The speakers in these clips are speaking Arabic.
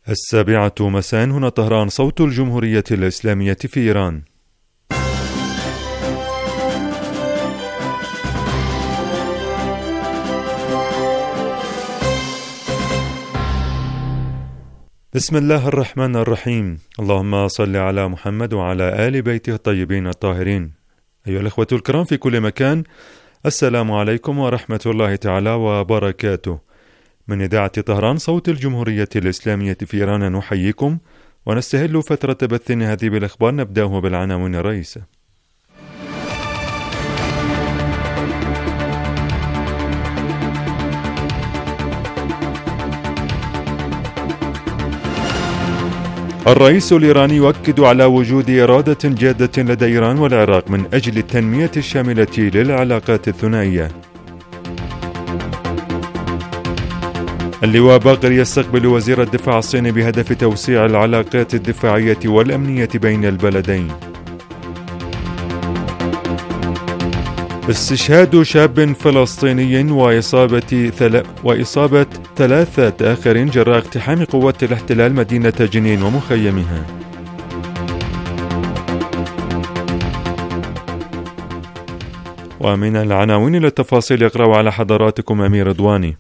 7:00 مساء هنا طهران، صوت الجمهورية الإسلامية في إيران. بسم الله الرحمن الرحيم. اللهم صل على محمد وعلى آل بيته الطيبين الطاهرين. أيها الأخوة الكرام في كل مكان، السلام عليكم ورحمة الله تعالى وبركاته. من إذاعة طهران صوت الجمهورية الإسلامية في إيران نحييكم ونستهل فترة بثنا هذه بالأخبار. نبدأه بالعناوين الرئيسة. الرئيس الإيراني يؤكد على وجود إرادة جادة لدى إيران والعراق من أجل التنمية الشاملة للعلاقات الثنائية. اللواء باقر يستقبل وزير الدفاع الصيني بهدف توسيع العلاقات الدفاعية والأمنية بين البلدين. استشهاد شاب فلسطيني وإصابة 3 آخرين جراء اقتحام قوات الاحتلال مدينة جنين ومخيمها. ومن العناوين للتفاصيل يقرأ على حضراتكم أمير رضواني.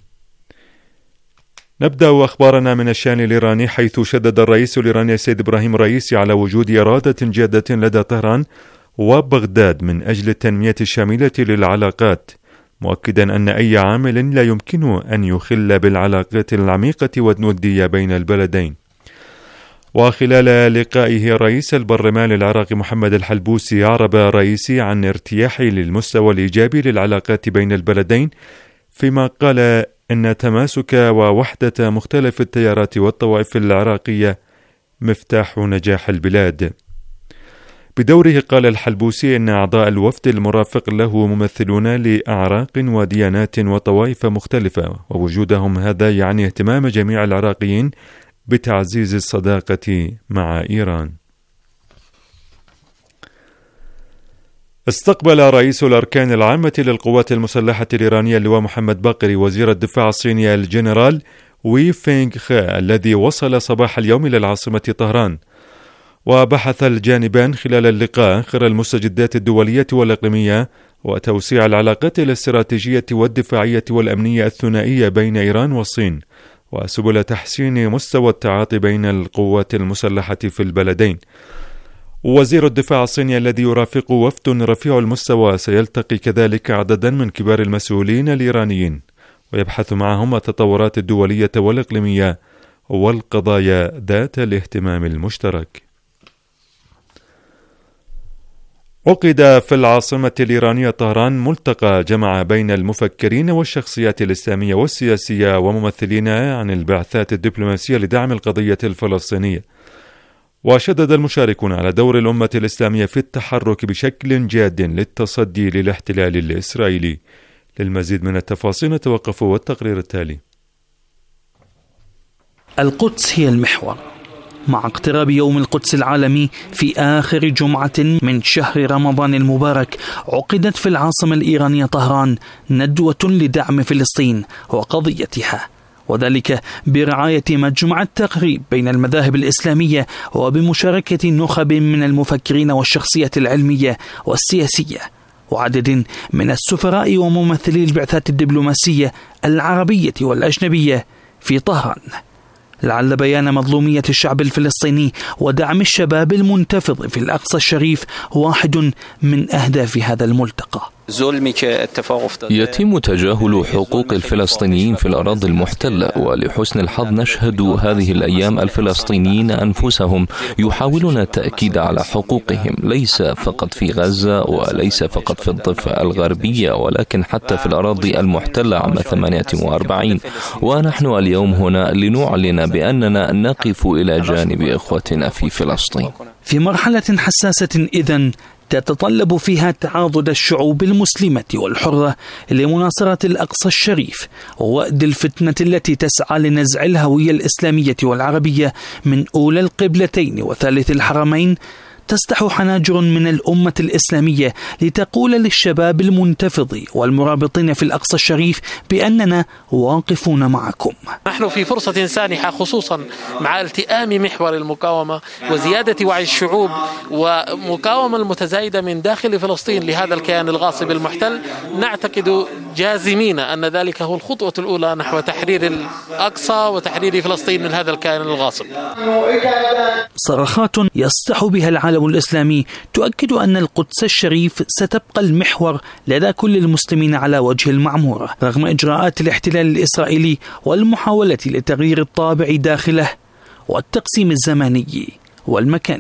نبدأ أخبارنا من الشأن الإيراني، حيث شدد الرئيس الإيراني السيد إبراهيم رئيسي على وجود إرادة جادة لدى طهران وبغداد من أجل التنمية الشاملة للعلاقات، مؤكدا أن أي عامل لا يمكن أن يخل بالعلاقات العميقة والودية بين البلدين. وخلال لقائه رئيس البرلمان العراقي محمد الحلبوسي، أعرب رئيسي عن ارتياحه للمستوى الإيجابي للعلاقات بين البلدين، فيما قال إن تماسك ووحدة مختلف التيارات والطوائف العراقية مفتاح نجاح البلاد. بدوره قال الحلبوسي إن أعضاء الوفد المرافق له ممثلون لأعراق وديانات وطوائف مختلفة، ووجودهم هذا يعني اهتمام جميع العراقيين بتعزيز الصداقة مع إيران. استقبل رئيس الأركان العامة للقوات المسلحة الإيرانية اللواء محمد باقر وزير الدفاع الصيني الجنرال وي فينغ خا الذي وصل صباح اليوم إلى العاصمة طهران. وبحث الجانبان خلال اللقاء آخر المستجدات الدولية والإقليمية وتوسيع العلاقات الاستراتيجية والدفاعية والأمنية الثنائية بين إيران والصين، وسبل تحسين مستوى التعاطي بين القوات المسلحة في البلدين. وزير الدفاع الصيني الذي يرافق وفد رفيع المستوى سيلتقي كذلك عددا من كبار المسؤولين الإيرانيين، ويبحث معهم التطورات الدولية والإقليمية والقضايا ذات الاهتمام المشترك. عقد في العاصمة الإيرانية طهران ملتقى جمع بين المفكرين والشخصيات الإسلامية والسياسية وممثلين عن البعثات الدبلوماسية لدعم القضية الفلسطينية. وشدد المشاركون على دور الأمة الإسلامية في التحرك بشكل جاد للتصدي للاحتلال الإسرائيلي. للمزيد من التفاصيل نتوقف والتقرير التالي. القدس هي المحور. مع اقتراب يوم القدس العالمي في آخر جمعة من شهر رمضان المبارك، عقدت في العاصمة الإيرانية طهران ندوة لدعم فلسطين وقضيتها، وذلك برعاية مجمع التقريب بين المذاهب الإسلامية وبمشاركة نخب من المفكرين والشخصيات العلمية والسياسية وعدد من السفراء وممثلي البعثات الدبلوماسية العربية والأجنبية في طهران، لعل بيان مظلومية الشعب الفلسطيني ودعم الشباب المنتفض في الأقصى الشريف واحد من أهداف هذا الملتقى. يتم تجاهل حقوق الفلسطينيين في الأراضي المحتلة، ولحسن الحظ نشهد هذه الأيام الفلسطينيين أنفسهم يحاولون التأكيد على حقوقهم، ليس فقط في غزة وليس فقط في الضفة الغربية، ولكن حتى في الأراضي المحتلة عام 48. ونحن اليوم هنا لنعلن بأننا نقف إلى جانب إخوتنا في فلسطين في مرحلة حساسة إذن تتطلب فيها تعاضد الشعوب المسلمة والحرة لمناصرة الأقصى الشريف ووأد الفتنة التي تسعى لنزع الهوية الإسلامية والعربية من أولى القبلتين وثالث الحرمين، تستح حناجر من الأمة الإسلامية لتقول للشباب المنتفض والمرابطين في الأقصى الشريف بأننا واقفون معكم. نحن في فرصة سانحة خصوصا مع التئام محور المقاومة وزيادة وعي الشعوب ومقاومة المتزايدة من داخل فلسطين لهذا الكيان الغاصب المحتل. نعتقد جازمين أن ذلك هو الخطوة الأولى نحو تحرير الأقصى وتحرير فلسطين من هذا الكيان الغاصب. صرخات يصدح بها العالم الإسلامي تؤكد أن القدس الشريف ستبقى المحور لدى كل المسلمين على وجه المعمورة رغم إجراءات الاحتلال الإسرائيلي والمحاولة لتغيير الطابع داخله والتقسيم الزماني والمكاني.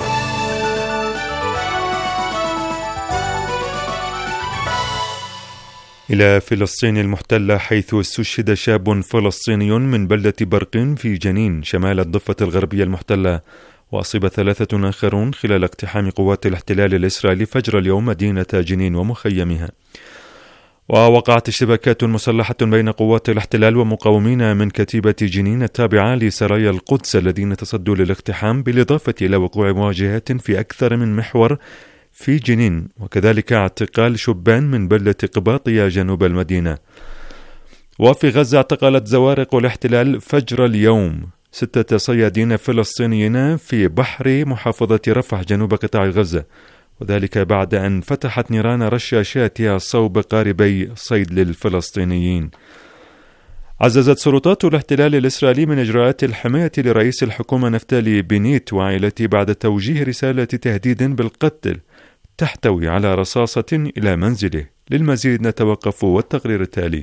إلى فلسطين المحتلة، حيث استشهد شاب فلسطيني من بلدة برقين في جنين شمال الضفة الغربية المحتلة، وأصيب 3 آخرون خلال اقتحام قوات الاحتلال الإسرائيلي فجر اليوم مدينة جنين ومخيمها. ووقعت اشتباكات مسلحة بين قوات الاحتلال ومقاومين من كتيبة جنين التابعة لسرايا القدس الذين تصدوا للاقتحام، بالإضافة إلى وقوع مواجهات في أكثر من محور في جنين، وكذلك اعتقال شبان من بلدة قباطية جنوب المدينة. وفي غزة اعتقلت زوارق الاحتلال فجر اليوم 6 صيادين فلسطينيين في بحر محافظة رفح جنوب قطاع غزة، وذلك بعد أن فتحت نيران رشاشاتها صوب قاربي صيد للفلسطينيين. عززت سلطات الاحتلال الإسرائيلي من إجراءات الحماية لرئيس الحكومة نفتالي بنيت وعائلته بعد توجيه رسالة تهديد بالقتل تحتوي على رصاصة إلى منزله. للمزيد نتوقف والتقرير التالي.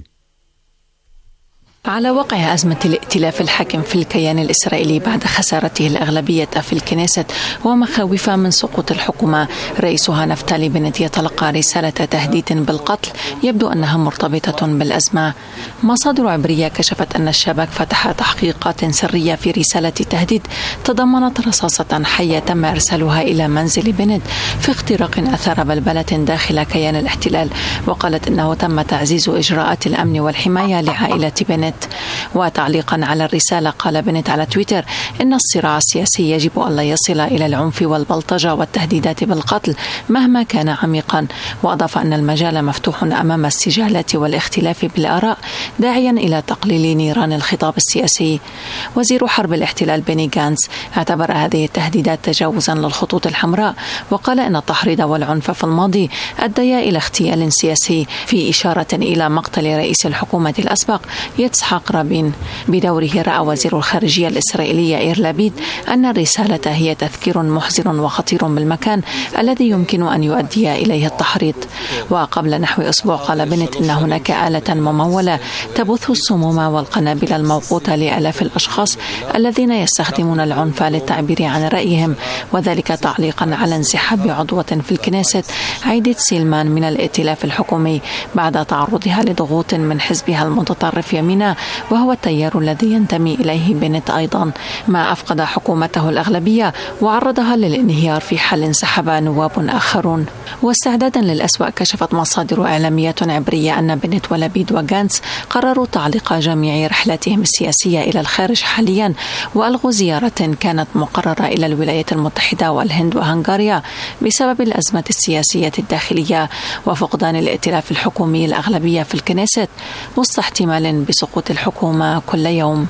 على وقع أزمة الائتلاف الحاكم في الكيان الإسرائيلي بعد خسارته الأغلبية في الكنيست ومخاوفها من سقوط الحكومة، رئيسها نفتالي بنت يتلقى رسالة تهديد بالقتل يبدو أنها مرتبطة بالأزمة. مصادر عبرية كشفت أن الشباك فتح تحقيقات سرية في رسالة تهديد تضمنت رصاصة حية تم إرسالها إلى منزل بنت في اختراق أثار بلبلة داخل كيان الاحتلال، وقالت أنه تم تعزيز إجراءات الأمن والحماية لعائلة بنت. وتعليقا على الرسالة قال بنت على تويتر إن الصراع السياسي يجب أن لا يصل إلى العنف والبلطجة والتهديدات بالقتل مهما كان عميقا، وأضاف أن المجال مفتوح أمام السجالات والاختلاف بالآراء، داعيا إلى تقليل نيران الخطاب السياسي. وزير حرب الاحتلال بيني غانتس اعتبر هذه التهديدات تجاوزا للخطوط الحمراء، وقال أن التحريض والعنف في الماضي أديا إلى اغتيال سياسي، في إشارة إلى مقتل رئيس الحكومة الأسبق يتسحق رابين. بدوره رأى وزير الخارجية الإسرائيلي إير لابيد أن الرسالة هي تذكير محزن وخطير بالمكان الذي يمكن أن يؤدي إليه التحريض. وقبل نحو أسبوع قال بنت أن هناك آلة ممولة تبث السموم والقنابل الموقوتة لآلاف الأشخاص الذين يستخدمون العنف للتعبير عن رأيهم، وذلك تعليقا على انسحاب عضوة في الكنيست عيدت سيلمان من الائتلاف الحكومي بعد تعرضها لضغوط من حزبها المتطرف يمينة، وهو التيار الذي ينتمي إليه بنت أيضا، ما أفقد حكومته الأغلبية وعرضها للانهيار في حال انسحب نواب آخرون. واستعدادا للأسوأ، كشفت مصادر إعلامية عبرية أن بنت ولبيد وغانتس قرروا تعليق جميع رحلاتهم السياسية إلى الخارج حاليا، وألغوا زيارة كانت مقررة إلى الولايات المتحدة والهند وهنغاريا بسبب الأزمة السياسية الداخلية وفقدان الائتلاف الحكومي الأغلبية في الكنيست، وسط احتمال بسقوط الحكومة كل يوم.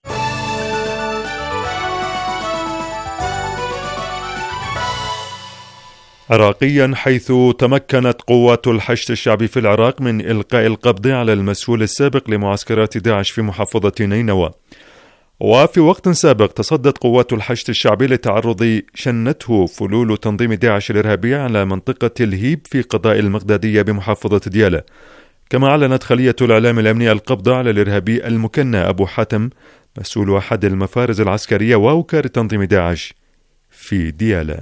عراقيا، حيث تمكنت قوات الحشد الشعبي في العراق من إلقاء القبض على المسؤول السابق لمعسكرات داعش في محافظة نينوى. وفي وقت سابق تصدت قوات الحشد الشعبي لتعرض شنته فلول تنظيم داعش الإرهابية على منطقة الهيب في قضاء المغدادية بمحافظة ديالى. كما أعلنت خلية الإعلام الأمني القبض على الإرهابي المكنى أبو حاتم مسؤول أحد المفارز العسكرية ووكالة تنظيم داعش في ديالى.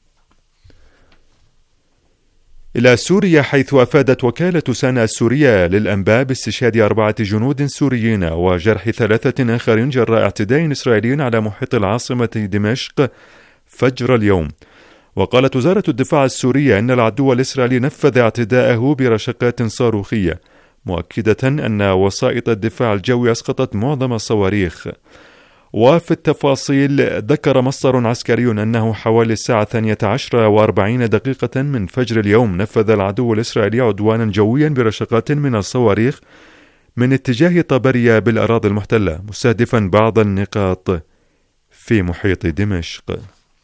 إلى سوريا، حيث أفادت وكالة سانا السورية للأنباء باستشهاد 4 جنود سوريين وجرح 3 آخرين جراء اعتداء إسرائيلي على محيط العاصمة دمشق فجر اليوم. وقالت وزارة الدفاع السورية أن العدو الإسرائيلي نفذ اعتداءه برشقات صاروخية، مؤكدة أن وسائط الدفاع الجوي أسقطت معظم الصواريخ. وفي التفاصيل ذكر مصدر عسكري أنه حوالي الساعة 12:40 من فجر اليوم نفذ العدو الإسرائيلي عدوانا جويا برشقات من الصواريخ من اتجاه طبريا بالأراضي المحتلة، مستهدفا بعض النقاط في محيط دمشق.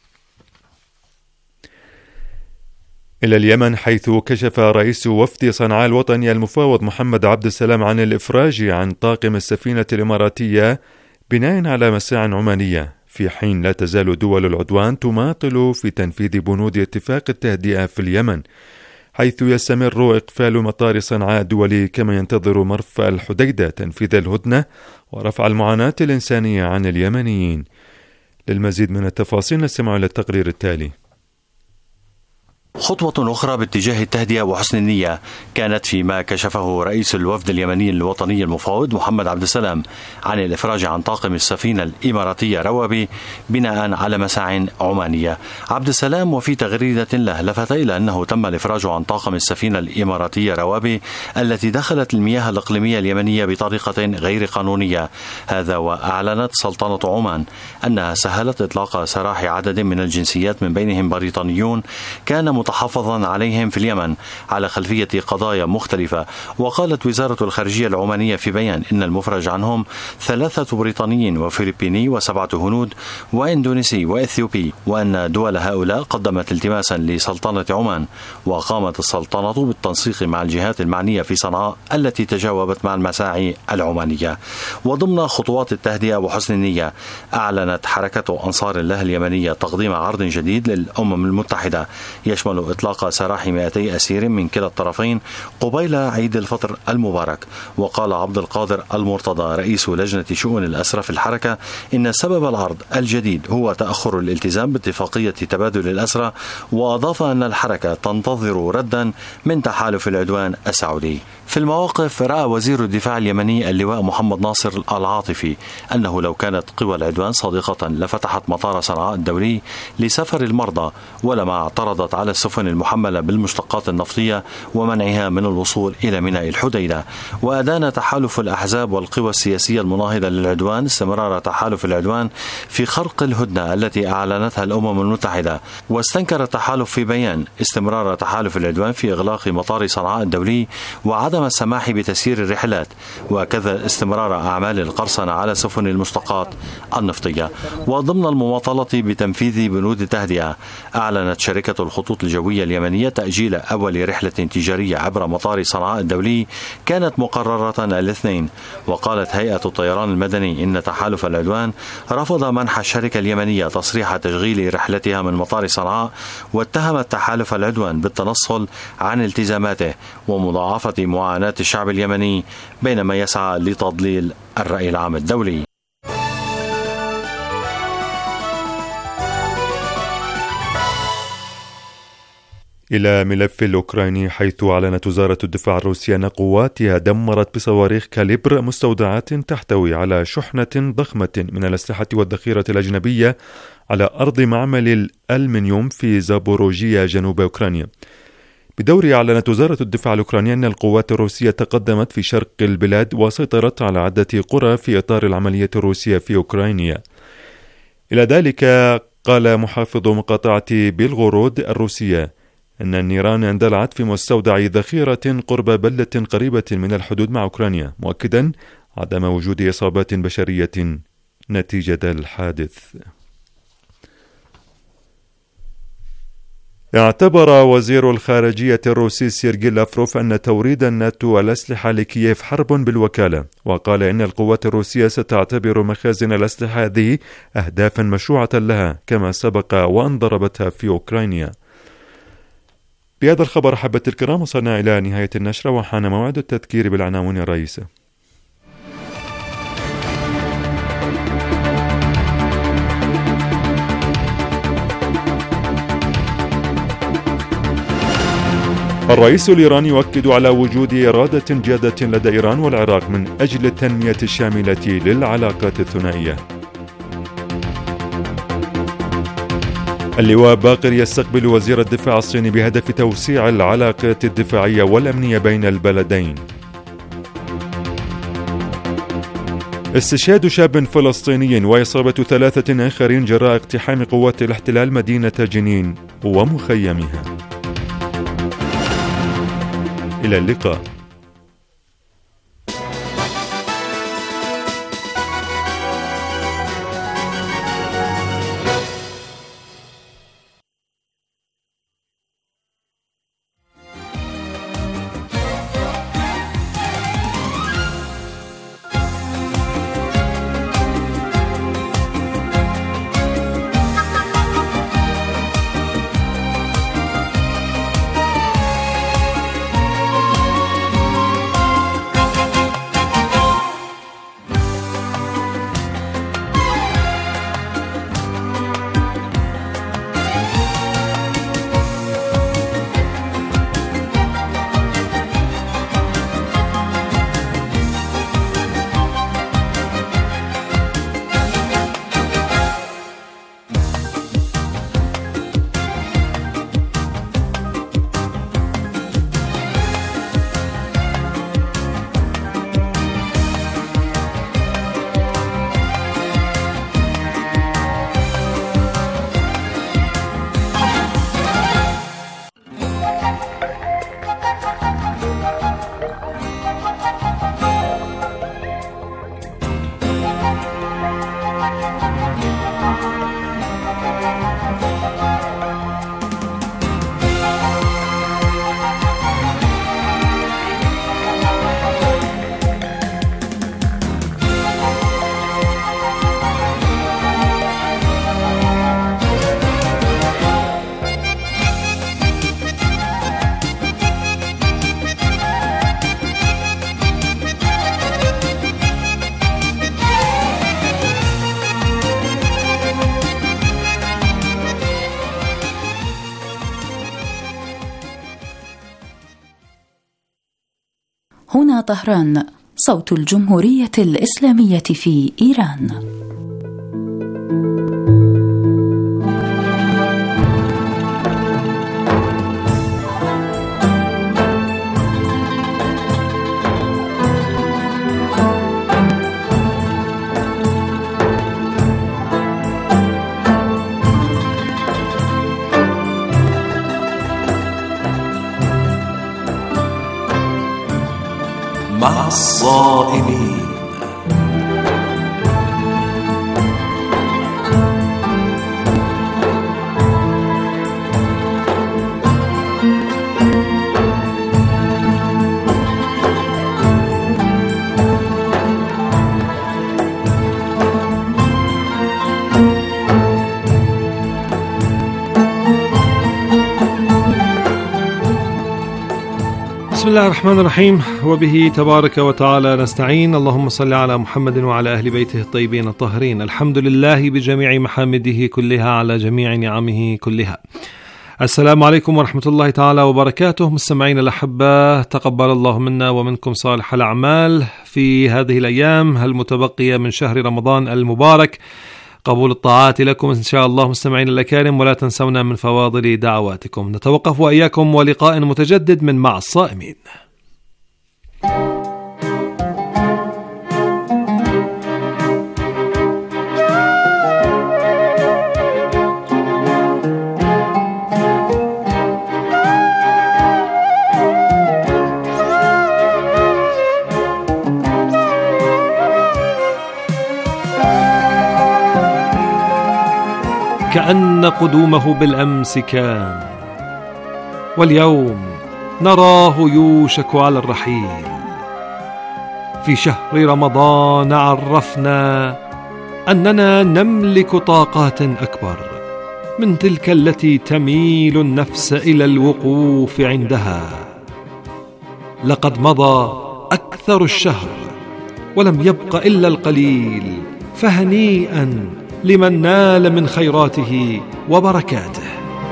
إلى اليمن، حيث كشف رئيس وفد صنعاء الوطني المفاوض محمد عبد السلام عن الإفراج عن طاقم السفينة الإماراتية بناء على مساع عمانية، في حين لا تزال دول العدوان تماطل في تنفيذ بنود اتفاق التهدئة في اليمن، حيث يستمر إقفال مطار صنعاء الدولي، كما ينتظر مرفأ الحديدة تنفيذ الهدنة ورفع المعاناة الإنسانية عن اليمنيين. للمزيد من التفاصيل نستمع إلى التقرير التالي. خطوة أخرى باتجاه التهدئة وحسن النية كانت فيما كشفه رئيس الوفد اليمني الوطني المفاوض محمد عبد السلام عن الإفراج عن طاقم السفينة الإماراتية روابي بناء على مساع عمانية. عبد السلام وفي تغريدة له لفت إلى أنه تم الإفراج عن طاقم السفينة الإماراتية روابي التي دخلت المياه الإقليمية اليمنية بطريقة غير قانونية، هذا وأعلنت سلطنة عمان أنها سهلت إطلاق سراح عدد من الجنسيات من بينهم بريطانيون كان متحفظا عليهم في اليمن على خلفية قضايا مختلفة. وقالت وزارة الخارجية العمانية في بيان إن المفرج عنهم 3 بريطانيين وفلبيني و7 هنود وإندونيسي وإثيوبي، وأن دول هؤلاء قدمت التماسا لسلطنة عمان، وقامت السلطنة بالتنسيق مع الجهات المعنية في صنعاء التي تجاوبت مع المساعي العمانية. وضمن خطوات التهدئة وحسن النية، أعلنت حركة أنصار الله اليمنية تقديم عرض جديد للأمم المتحدة يشمل إطلاق سراح 200 أسير من كلا الطرفين قبيل عيد الفطر المبارك. وقال عبد القادر المرتضى رئيس لجنة شؤون الأسرى في الحركة إن سبب العرض الجديد هو تأخر الالتزام باتفاقية تبادل الأسرى، وأضاف أن الحركة تنتظر ردا من تحالف العدوان السعودي. في المواقف، رأى وزير الدفاع اليمني اللواء محمد ناصر العاطفي أنه لو كانت قوى العدوان صادقة لفتحت مطار صنعاء الدولي لسفر المرضى، ولما اعترضت على السفن المحملة بالمشتقات النفطية ومنعها من الوصول إلى ميناء الحديدة. وأدان تحالف الأحزاب والقوى السياسية المناهضة للعدوان استمرار تحالف العدوان في خرق الهدنة التي أعلنتها الأمم المتحدة، واستنكر التحالف في بيان استمرار تحالف العدوان في إغلاق مطار صنعاء الدولي وعدم السماح بتسيير الرحلات، وكذا استمرار أعمال القرصنة على سفن المشتقات النفطية. وضمن المماطلة بتنفيذ بنود التهدئة، أعلنت شركة الخطوط الجوية اليمنية تأجيل أول رحلة تجارية عبر مطار صنعاء الدولي كانت مقررة الاثنين. وقالت هيئة الطيران المدني إن تحالف العدوان رفض منح الشركة اليمنية تصريح تشغيل رحلتها من مطار صنعاء، واتهمت تحالف العدوان بالتنصل عن التزاماته ومضاعفة معاناة الشعب اليمني بينما يسعى لتضليل الرأي العام الدولي. إلى ملف الأوكراني، حيث أعلنت وزارة الدفاع الروسية أن قواتها دمرت بصواريخ كاليبر مستودعات تحتوي على شحنة ضخمة من الأسلحة والذخيرة الأجنبية على أرض معمل الألمنيوم في زابوروجيا جنوب أوكرانيا. بدورها أعلنت وزارة الدفاع الأوكرانية أن القوات الروسية تقدمت في شرق البلاد وسيطرت على عدة قرى في إطار العملية الروسية في أوكرانيا. إلى ذلك قال محافظ مقاطعة بيلغورود الروسية أن النيران اندلعت في مستودع ذخيرة قرب بلدة قريبة من الحدود مع أوكرانيا، مؤكدا عدم وجود إصابات بشرية نتيجة الحادث. اعتبر وزير الخارجية الروسي سيرجي لافروف أن توريد الناتو الأسلحة لكييف حرب بالوكالة، وقال إن القوات الروسية ستعتبر مخازن الأسلحة هذه أهدافا مشروعة لها كما سبق وأن ضربتها في أوكرانيا. بهذا الخبر حبة الكرام وصلنا إلى نهاية النشرة، وحان موعد التذكير بالعناوين الرئيسة. الرئيس الإيراني يؤكد على وجود إرادة جادة لدى إيران والعراق من أجل التنمية الشاملة للعلاقات الثنائية. اللواء باقر يستقبل وزير الدفاع الصيني بهدف توسيع العلاقات الدفاعية والأمنية بين البلدين. استشهاد شاب فلسطيني وإصابة 3 آخرين جراء اقتحام قوات الاحتلال مدينة جنين ومخيمها. إلى اللقاء. هنا طهران، صوت الجمهورية الإسلامية في إيران. مع الصائمين. بسم الله الرحمن الرحيم، وبه تبارك وتعالى نستعين. اللهم صل على محمد وعلى أهل بيته الطيبين الطاهرين. الحمد لله بجميع محامده كلها على جميع نعمه كلها. السلام عليكم ورحمة الله تعالى وبركاته. مستمعين الأحبة، تقبل الله منا ومنكم صالح الأعمال في هذه الأيام المتبقية من شهر رمضان المبارك. قبول الطاعات لكم إن شاء الله مستمعين الأكارم، ولا تنسونا من فواضل دعواتكم. نتوقف وإياكم ولقاء متجدد من مع الصائمين. كأن قدومه بالأمس كان، واليوم نراه يوشك على الرحيل. في شهر رمضان عرفنا أننا نملك طاقات أكبر من تلك التي تميل النفس إلى الوقوف عندها. لقد مضى أكثر الشهر ولم يبق إلا القليل، فهنيئا لمن نال من خيراته وبركاته.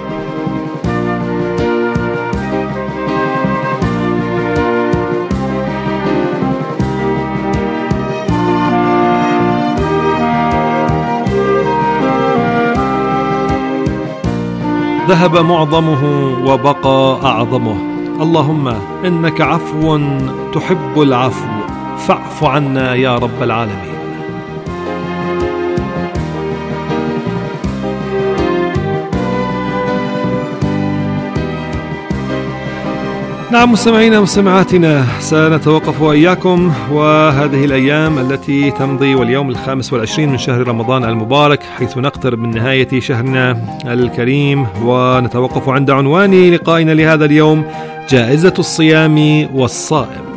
ذهب معظمه وبقى أعظمه. اللهم إنك عفو تحب العفو فاعف عنا يا رب العالمين. نعم مستمعينا مستمعاتنا، سنتوقف وإياكم وهذه الأيام التي تمضي واليوم 25 من شهر رمضان المبارك، حيث نقترب من نهاية شهرنا الكريم، ونتوقف عند عنوان لقائنا لهذا اليوم: جائزة الصيام والصائم.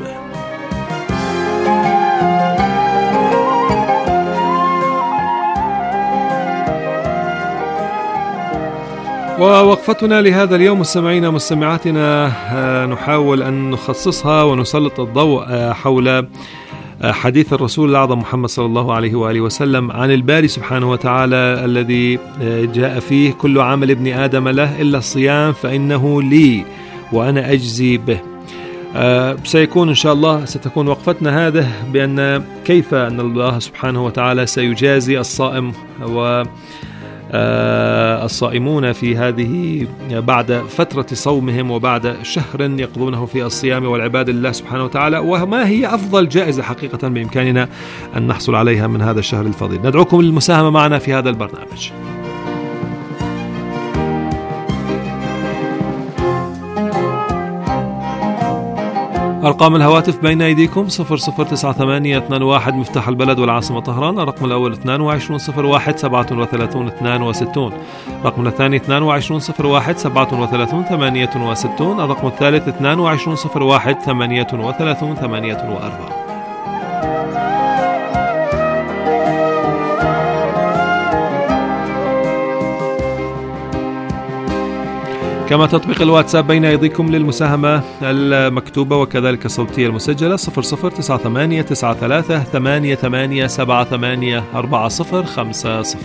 ووقفتنا لهذا اليوم مستمعينا مستمعاتنا نحاول أن نخصصها ونسلط الضوء حول حديث الرسول الأعظم محمد صلى الله عليه وآله وسلم عن الباري سبحانه وتعالى الذي جاء فيه: كل عمل ابن آدم له إلا الصيام فإنه لي وأنا أجزي به. سيكون إن شاء الله ستكون وقفتنا هذه بأن كيف أن الله سبحانه وتعالى سيجازي الصائم الصائمون في هذه بعد فترة صومهم وبعد شهر يقضونه في الصيام والعبادة لله سبحانه وتعالى، وما هي أفضل جائزة حقيقة بإمكاننا أن نحصل عليها من هذا الشهر الفضيل. ندعوكم للمساهمة معنا في هذا البرنامج. أرقام الهواتف بين أيديكم: 009821 مفتاح البلد والعاصمة طهران. الرقم الأول 2201 37 62. الرقم الثاني 2201 37 68. الرقم الثالث 2201 38 84. كما تطبيق الواتساب بين أيديكم للمساهمة المكتوبة وكذلك الصوتية المسجلة: 00989388784050.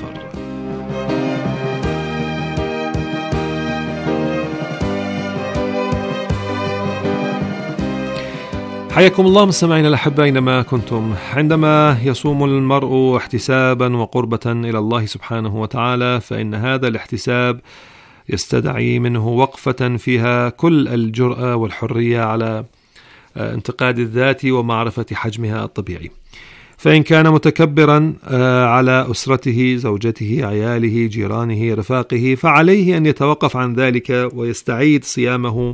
حياكم الله مستمعينا الأحبة أينما كنتم. عندما يصوم المرء احتسابا وقربة إلى الله سبحانه وتعالى، فإن هذا الاحتساب يستدعي منه وقفة فيها كل الجرأة والحرية على انتقاد الذات ومعرفة حجمها الطبيعي. فإن كان متكبرا على أسرته، زوجته، عياله، جيرانه، رفاقه، فعليه أن يتوقف عن ذلك ويستعيد صيامه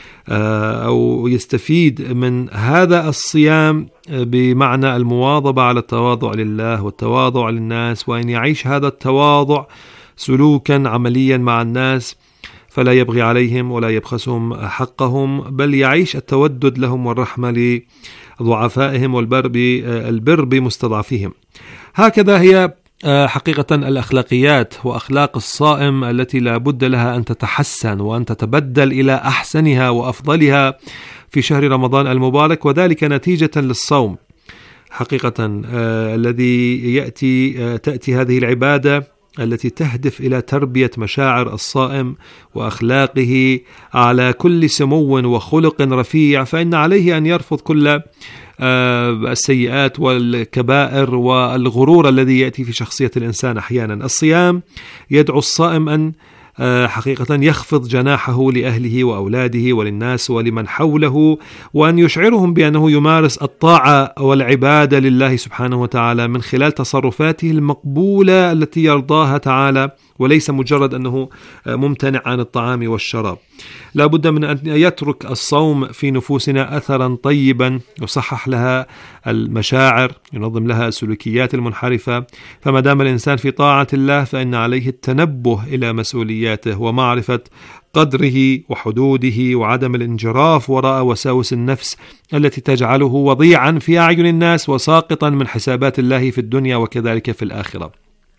أو يستفيد من هذا الصيام بمعنى المواظبة على التواضع لله والتواضع للناس، وأن يعيش هذا التواضع سلوكا عمليا مع الناس، فلا يبغي عليهم ولا يبخسهم حقهم، بل يعيش التودد لهم والرحمة لضعفائهم والبر بمستضعفيهم. هكذا هي حقيقة الأخلاقيات وأخلاق الصائم التي لا بد لها أن تتحسن وأن تتبدل إلى أحسنها وأفضلها في شهر رمضان المبارك، وذلك نتيجة للصوم. حقيقة الذي تأتي هذه العبادة التي تهدف إلى تربية مشاعر الصائم وأخلاقه على كل سمو وخلق رفيع، فإن عليه أن يرفض كل السيئات والكبائر والغرور الذي يأتي في شخصية الإنسان أحيانا. الصيام يدعو الصائم أن حقيقة يخفض جناحه لأهله وأولاده وللناس ولمن حوله، وأن يشعرهم بأنه يمارس الطاعة والعبادة لله سبحانه وتعالى من خلال تصرفاته المقبولة التي يرضاها تعالى، وليس مجرد أنه ممتنع عن الطعام والشراب. لا بد من أن يترك الصوم في نفوسنا أثرا طيبا يصحح لها المشاعر، ينظم لها السلوكيات المنحرفة. فما دام الإنسان في طاعة الله فإن عليه التنبه إلى مسؤولياته ومعرفة قدره وحدوده وعدم الانجراف وراء وساوس النفس التي تجعله وضيعا في أعين الناس وساقطا من حسابات الله في الدنيا وكذلك في الآخرة.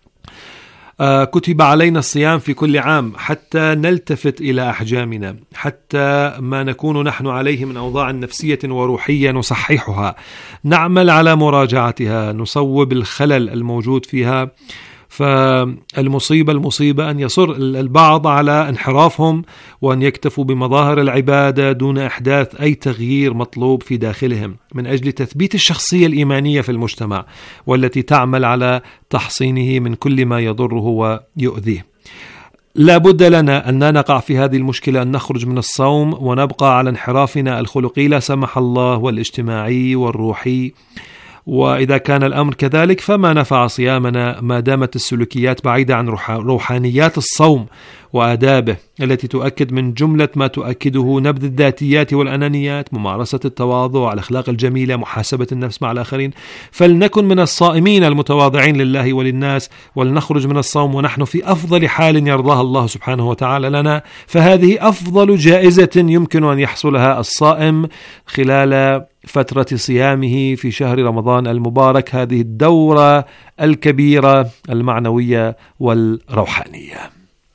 كتب علينا الصيام في كل عام حتى نلتفت إلى أحجامنا، حتى ما نكون نحن عليه من أوضاع نفسية وروحية نصححها، نعمل على مراجعتها، نصوب الخلل الموجود فيها. فالمصيبة أن يصر البعض على انحرافهم وأن يكتفوا بمظاهر العبادة دون إحداث أي تغيير مطلوب في داخلهم من أجل تثبيت الشخصية الإيمانية في المجتمع، والتي تعمل على تحصينه من كل ما يضره ويؤذيه. لا بد لنا أن لا نقع في هذه المشكلة، أن نخرج من الصوم ونبقى على انحرافنا الخلقي لا سمح الله، والاجتماعي والروحي وإذا كان الأمر كذلك فما نفع صيامنا ما دامت السلوكيات بعيدة عن روحانيات الصوم وآدابه التي تؤكد من جملة ما تؤكده نبذ الذاتيات والأنانيات، ممارسة التواضع، الأخلاق الجميلة، محاسبة النفس مع الآخرين. فلنكن من الصائمين المتواضعين لله وللناس، ولنخرج من الصوم ونحن في أفضل حال يرضاها الله سبحانه وتعالى لنا. فهذه أفضل جائزة يمكن أن يحصلها الصائم خلال فترة صيامه في شهر رمضان المبارك، هذه الدورة الكبيرة المعنوية والروحانية.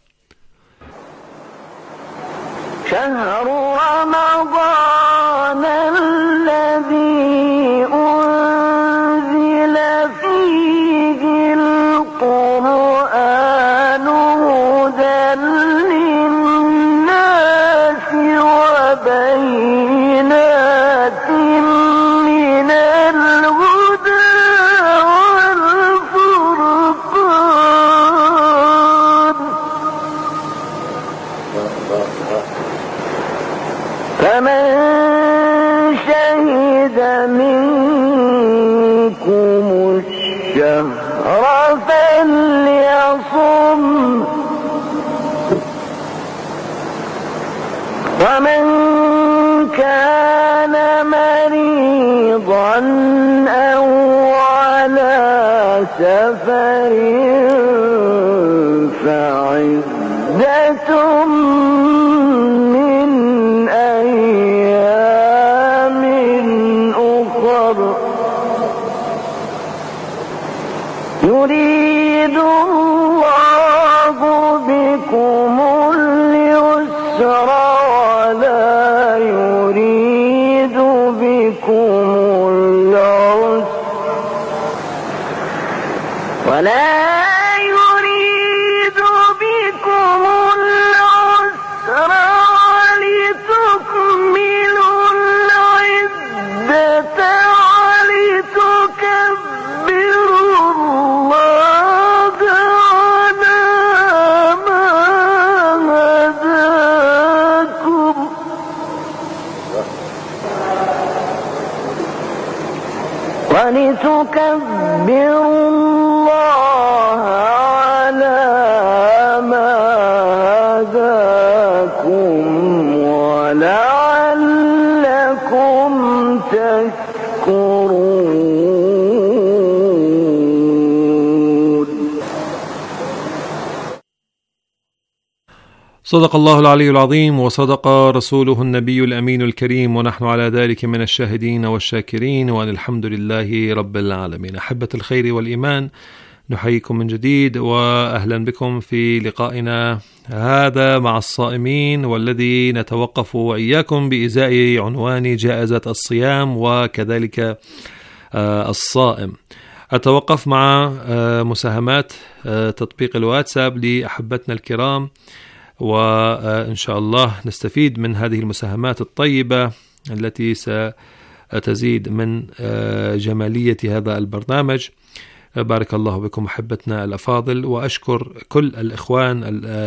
شهر رمضان الذي أنزل فيه القرآن هدى للناس وبينات من الهدى والفرقان، فمن شهد منكم الشهر فليصم، ومن كان مريضا أو على سفر فعدة من أيام أخر، يريد الله بكم اليسر ولا يريد بكم العسر ولتكملوا العدة ولتكبروا الله على ما هداكم ولتكبروا الله على ما هداكم ولعلكم تشكرون. صدق الله العلي العظيم وصدق رسوله النبي الأمين الكريم، ونحن على ذلك من الشاهدين والشاكرين، وأن الحمد لله رب العالمين. أحبة الخير والإيمان، نحييكم من جديد وأهلا بكم في لقائنا هذا مع الصائمين، والذي نتوقف وإياكم بإزاء عنوان جائزة الصيام وكذلك الصائم. أتوقف مع مساهمات تطبيق الواتساب لأحبتنا الكرام، وإن شاء الله نستفيد من هذه المساهمات الطيبة التي ستزيد من جمالية هذا البرنامج. بارك الله بكم أحبتنا الأفاضل، وأشكر كل الإخوان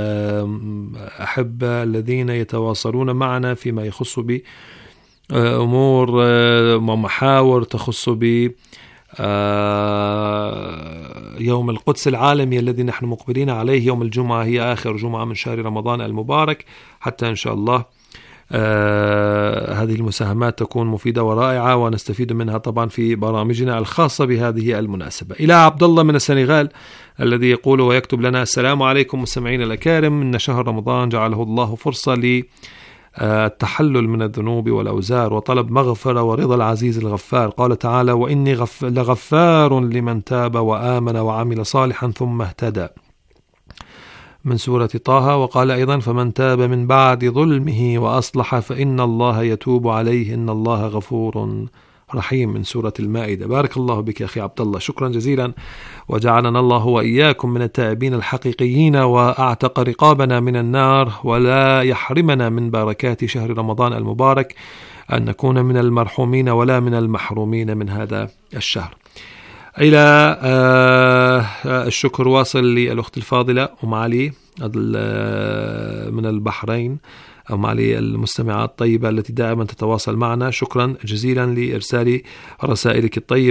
الأحبة الذين يتواصلون معنا فيما يخص بأمور ومحاور تخص ب يوم القدس العالمي الذي نحن مقبلين عليه. يوم الجمعة هي آخر جمعة من شهر رمضان المبارك، حتى إن شاء الله هذه المساهمات تكون مفيدة ورائعة ونستفيد منها طبعا في برامجنا الخاصة بهذه المناسبة. إلى عبد الله من السنغال الذي يقول ويكتب لنا: السلام عليكم مستمعين الأكارم، إن شهر رمضان جعله الله فرصة التحلل من الذنوب والأوزار وطلب مغفرة ورضا العزيز الغفار. قال تعالى: وإني لغفار لمن تاب وآمن وعمل صالحا ثم اهتدى، من سورة طه. وقال أيضا: فمن تاب من بعد ظلمه وأصلح فإن الله يتوب عليه إن الله غفور رحيم، من سورة المائدة. بارك الله بك أخي عبد الله، شكرا جزيلا، وجعلنا الله وإياكم من التائبين الحقيقيين، وأعتق رقابنا من النار، ولا يحرمنا من بركات شهر رمضان المبارك أن نكون من المرحومين ولا من المحرومين من هذا الشهر. إلى الشكر واصل للأخت الفاضلة أم علي من البحرين، أم علي المستمعة الطيبة التي دائما تتواصل معنا. شكرا جزيلا لإرسال رسائلك الطيبة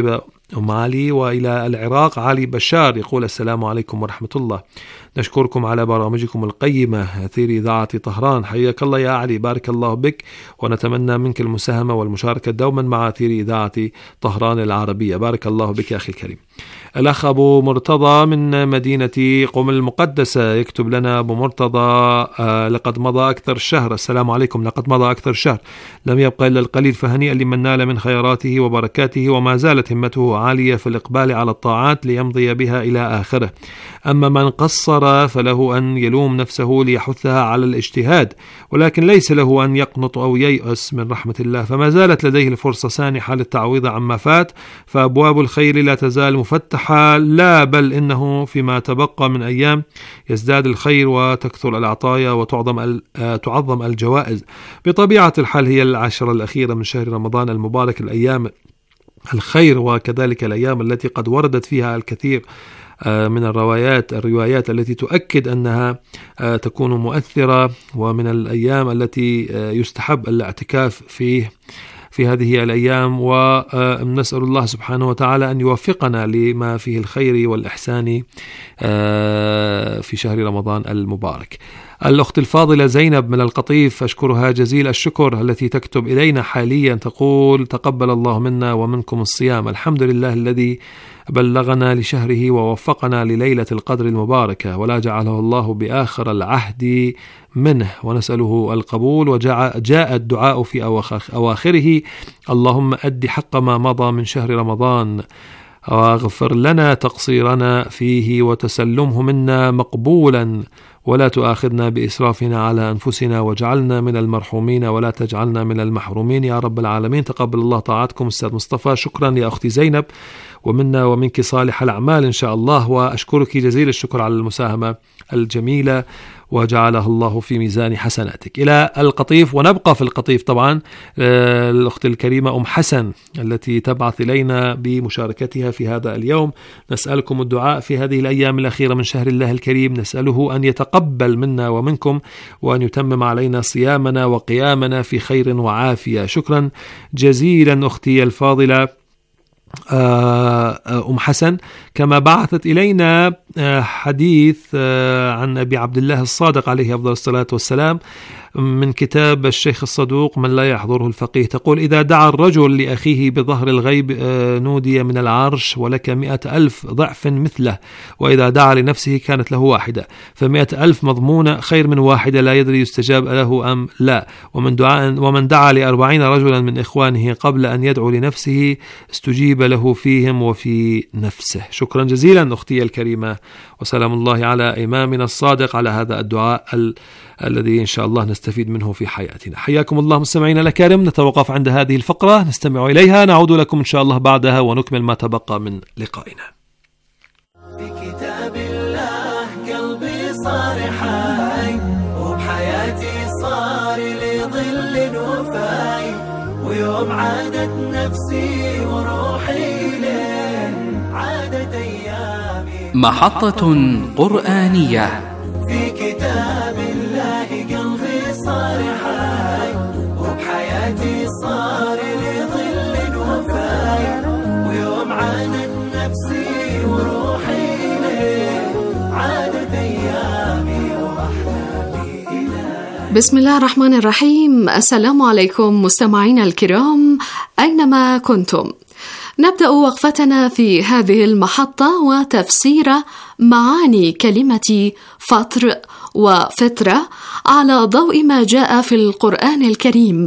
أم علي. وإلى العراق علي بشار يقول السلام عليكم ورحمة الله، نشكركم على برامجكم القيمة أثير إذاعة طهران. حياك الله يا علي، بارك الله بك، ونتمنى منك المساهمة والمشاركة دوما مع أثير إذاعة طهران العربية. بارك الله بك يا أخي الكريم. الأخ أبو مرتضى من مدينة قم المقدسة يكتب لنا أبو مرتضى لقد مضى أكثر الشهر، السلام عليكم، لقد مضى أكثر الشهر لم يبقى إلا القليل، فهنيئا لمن نال من خيراته وبركاته، وما زالت همته عالية في الإقبال على الطاعات ليمضي بها إلى آخره. أما من قصر فله أن يلوم نفسه ليحثها على الاجتهاد، ولكن ليس له أن يقنط أو ييأس من رحمة الله، فما زالت لديه الفرصة سانحة للتعويض عما فات، فأبواب الخير لا تزال مفتحة، لا بل إنه فيما تبقى من أيام يزداد الخير وتكثر العطايا وتعظم الجوائز. بطبيعة الحال هي العشرة الأخيرة من شهر رمضان المبارك الأيام الخير، وكذلك الأيام التي قد وردت فيها الكثير من الروايات التي تؤكد أنها تكون مؤثرة، ومن الأيام التي يستحب الاعتكاف في هذه الأيام. ونسأل الله سبحانه وتعالى أن يوفقنا لما فيه الخير والإحسان في شهر رمضان المبارك. الأخت الفاضلة زينب من القطيف أشكرها جزيل الشكر، التي تكتب إلينا حاليا تقول: تقبل الله منا ومنكم الصيام، الحمد لله الذي بلغنا لشهره ووفقنا لليلة القدر المباركة، ولا جعله الله بآخر العهد منه، ونسأله القبول. وجاء الدعاء في أواخره: اللهم أد حق ما مضى من شهر رمضان، واغفر لنا تقصيرنا فيه، وتسلمه منا مقبولا، ولا تؤاخذنا بإسرافنا على أنفسنا، واجعلنا من المرحومين ولا تجعلنا من المحرومين يا رب العالمين. تقبل الله طاعتكم أستاذ مصطفى. شكرا يا أختي زينب، ومنا ومنك صالح الأعمال إن شاء الله، وأشكرك جزيل الشكر على المساهمة الجميلة، وجعلها الله في ميزان حسناتك. إلى القطيف، ونبقى في القطيف طبعا، الأخت الكريمة أم حسن التي تبعث إلينا بمشاركتها في هذا اليوم. نسألكم الدعاء في هذه الأيام الأخيرة من شهر الله الكريم، نسأله أن يتقبل منا ومنكم، وأن يتمم علينا صيامنا وقيامنا في خير وعافية. شكرا جزيلا أختي الفاضلة أم حسن. كما بعثت إلينا حديث عن أبي عبد الله الصادق عليه أفضل الصلاة والسلام من كتاب الشيخ الصدوق من لا يحضره الفقيه، تقول: إذا دعا الرجل لأخيه بظهر الغيب نودي من العرش ولك 100,000 ضعف مثله، وإذا دعا لنفسه كانت له 1، ف100,000 مضمونة خير من 1 لا يدري يستجاب له أم لا. ومن دعا ل40 رجلا من إخوانه قبل أن يدعو لنفسه استجيب له فيهم وفي نفسه. شكرا جزيلا أختي الكريمة، وسلام الله على إمامنا الصادق على هذا الدعاء الذي إن شاء الله نستفيد منه في حياتنا. حياكم الله مستمعينا الكرام، نتوقف عند هذه الفقرة نستمع إليها، نعود لكم إن شاء الله بعدها ونكمل ما تبقى من لقائنا. في كتاب الله قلبي صار حي، وبحياتي صار لي ظل وفاي، ويوم عادت نفسي وروحي لين عادت أيامي. محطة قرآنية في كتاب الله قلبي صار حي، وبحياتي صار لي ظل وفاي، ويوم عادت نفسي وروحي ليه عادت أيامي وأحلامي إلهي. بسم الله الرحمن الرحيم. السلام عليكم مستمعينا الكرام أينما كنتم. نبدأ وقفتنا في هذه المحطة وتفسير معاني كلمة فطر وفطرة على ضوء ما جاء في القرآن الكريم.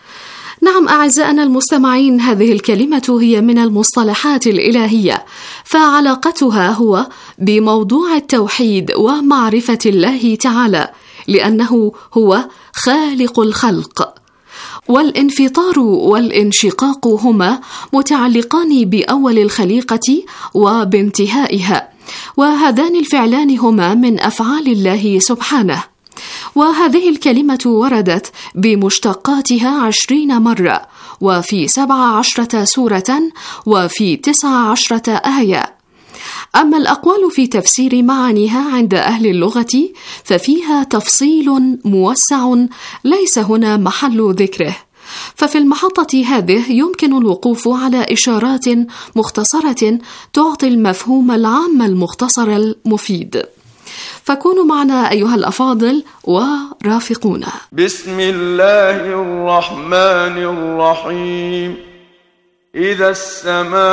نعم أعزائنا المستمعين، هذه الكلمة هي من المصطلحات الإلهية، فعلاقتها هو بموضوع التوحيد ومعرفة الله تعالى، لأنه هو خالق الخلق. والانفطار والانشقاق هما متعلقان بأول الخليقة وبانتهائها، وهذان الفعلان هما من أفعال الله سبحانه. وهذه الكلمة وردت بمشتقاتها 20 مرة، وفي 17 سورة، وفي 19 آية. أما الأقوال في تفسير معانيها عند أهل اللغة ففيها تفصيل موسع ليس هنا محل ذكره، ففي المحطة هذه يمكن الوقوف على إشارات مختصرة تعطي المفهوم العام المختصر المفيد. فكونوا معنا أيها الأفاضل ورافقونا. بسم الله الرحمن الرحيم. إذا السماء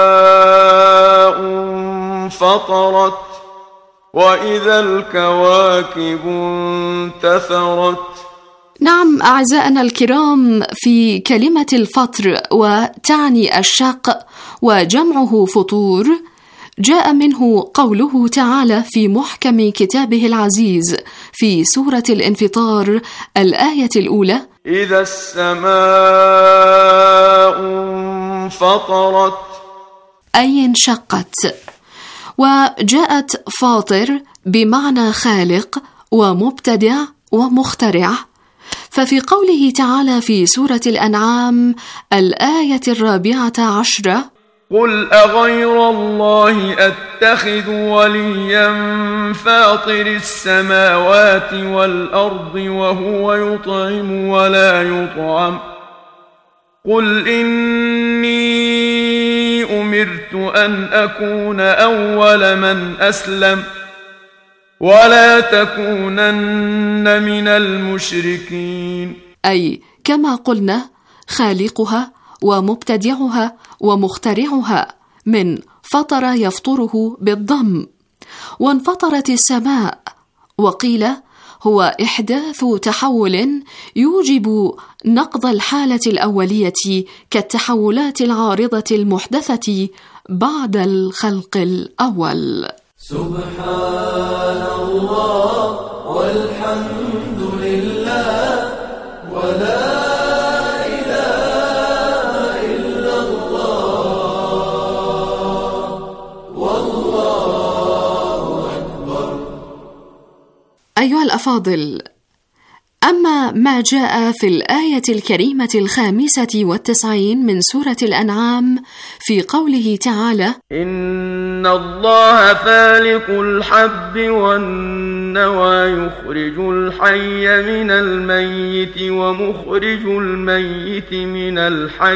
انفطرت وإذا الكواكب انتثرت. نعم أعزائنا الكرام، في كلمة الفطر وتعني الشق وجمعه فطور جاء منه قوله تعالى في محكم كتابه العزيز في سورة الانفطار الآية الأولى: إذا السماء انفطرت، أي انشقت. وجاءت فاطر بمعنى خالق ومبتدع ومخترع. ففي قوله تعالى في سورة الأنعام الآية 14: قل أغير الله أتخذ وليا فاطر السماوات والأرض وهو يطعم ولا يطعم، قل إني أمرت أن أكون أول من أسلم ولا تكونن من المشركين. أي كما قلنا خالقها ومبتدعها ومخترعها، من فطر يفطره بالضم. وانفطرت السماء، وقيل هو إحداث تحول يوجب نقض الحالة الأولية كالتحولات العارضة المحدثة بعد الخلق الأول. سبحان الله والحمد لله ولا أيها الأفاضل، أما ما جاء في الآية الكريمة 95 من سورة الأنعام في قوله تعالى: إن الله فالق الحب والنوى يخرج الحي من الميت ومخرج الميت من الحي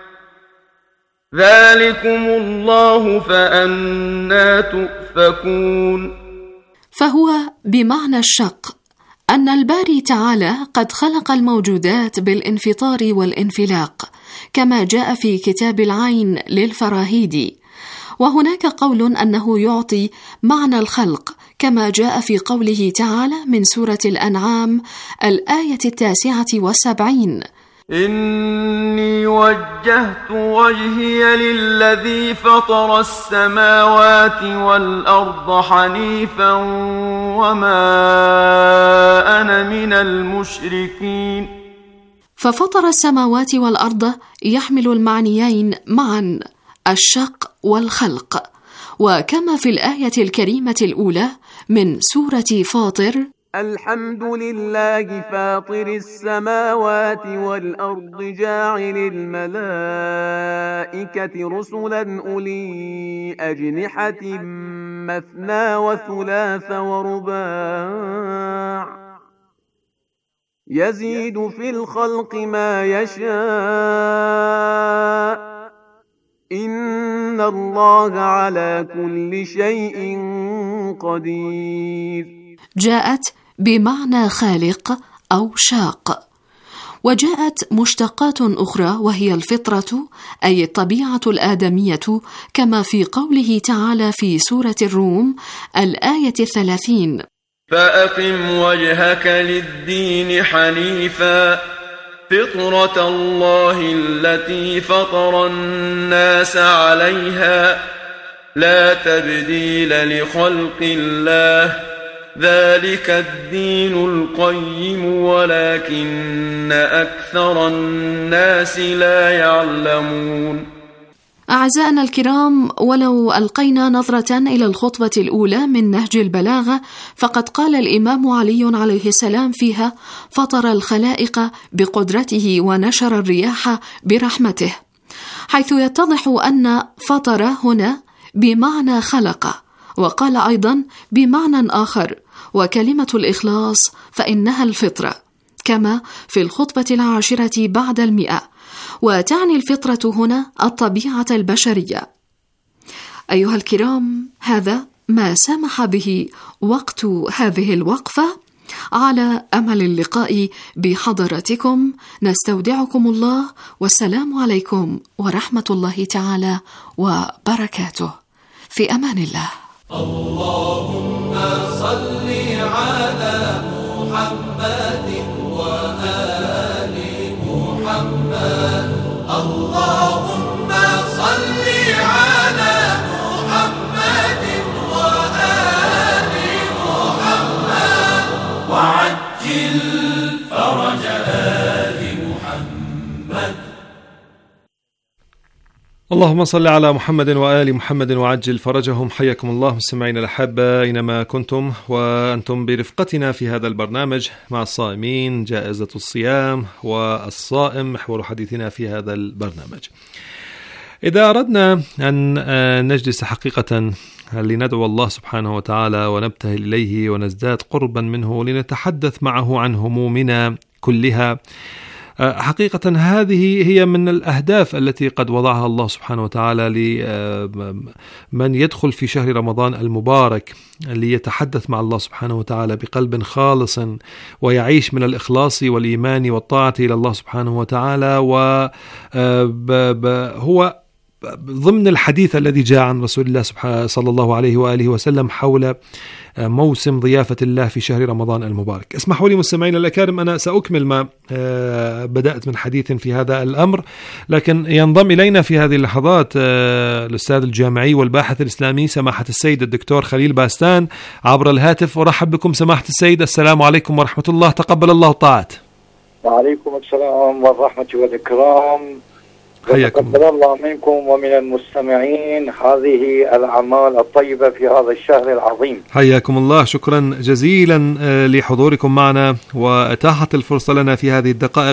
ذلكم الله فأنى تؤفكون. فهو بمعنى الشق، أن الباري تعالى قد خلق الموجودات بالانفطار والانفلاق كما جاء في كتاب العين للفراهيدي. وهناك قول أنه يعطي معنى الخلق كما جاء في قوله تعالى من سورة الأنعام الآية 79: إني وجهت وجهي للذي فطر السماوات والأرض حنيفا وما أنا من المشركين. ففطر السماوات والأرض يحمل المعنيين معا، الشق والخلق. وكما في الآية الكريمة الأولى من سورة فاطر: الحمد لله فاطر السماوات والأرض جاعل الملائكة رسلا أولي أجنحة مثنى وثلاث ورباع يزيد في الخلق ما يشاء إن الله على كل شيء قدير. جاءت بمعنى خالق أو شاق. وجاءت مشتقات أخرى وهي الفطرة أي الطبيعة الآدمية كما في قوله تعالى في سورة الروم الآية 30: فأقم وجهك للدين حنيفا فطرة الله التي فطر الناس عليها لا تبديل لخلق الله ذلك الدين القيم ولكن أكثر الناس لا يعلمون. أعزائنا الكرام، ولو ألقينا نظرة إلى الخطبة الأولى من نهج البلاغة فقد قال الإمام علي عليه السلام فيها: فطر الخلائق بقدرته ونشر الرياح برحمته، حيث يتضح أن فطر هنا بمعنى خلق. وقال أيضا بمعنى آخر: وكلمة الإخلاص فإنها الفطرة، كما في الخطبة 10 بعد 100. وتعني الفطرة هنا الطبيعة البشرية. أيها الكرام، هذا ما سمح به وقت هذه الوقفة. على أمل اللقاء بحضراتكم نستودعكم الله، والسلام عليكم ورحمة الله تعالى وبركاته. في أمان الله. اللهم صل على محمد وآل محمد. اللهم صل على محمد وآل محمد وعجل فرج آل محمد. اللهم صل على محمد وآل محمد وعجل فرجهم. حياكم الله مستمعينا الأحبة أينما كنتم وأنتم برفقتنا في هذا البرنامج مع الصائمين، جائزة الصيام والصائم، محور حديثنا في هذا البرنامج. إذا أردنا أن نجلس حقيقة لندعو الله سبحانه وتعالى ونبتهل إليه ونزداد قربا منه لنتحدث معه عن همومنا كلها، حقيقة هذه هي من الأهداف التي قد وضعها الله سبحانه وتعالى لمن يدخل في شهر رمضان المبارك ليتحدث مع الله سبحانه وتعالى بقلب خالص ويعيش من الإخلاص والإيمان والطاعة إلى الله سبحانه وتعالى. وهو ضمن الحديث الذي جاء عن رسول الله صلى الله عليه وآله وسلم حول موسم ضيافة الله في شهر رمضان المبارك. اسمحوا لي مستمعينا الأكارم، أنا سأكمل ما بدأت من حديث في هذا الأمر، لكن ينضم إلينا في هذه اللحظات الأستاذ الجامعي والباحث الإسلامي سماحة السيد الدكتور خليل باستان عبر الهاتف. أرحب بكم سماحة السيد. السلام عليكم ورحمة الله، تقبل الله الطاعات. وعليكم السلام والرحمة والإكرام. تقبل الله منكم ومن المستمعين هذه الأعمال الطيبة في هذا الشهر العظيم. حياكم الله، شكرا جزيلا لحضوركم معنا وإتاحة الفرصة لنا في هذه الدقائق.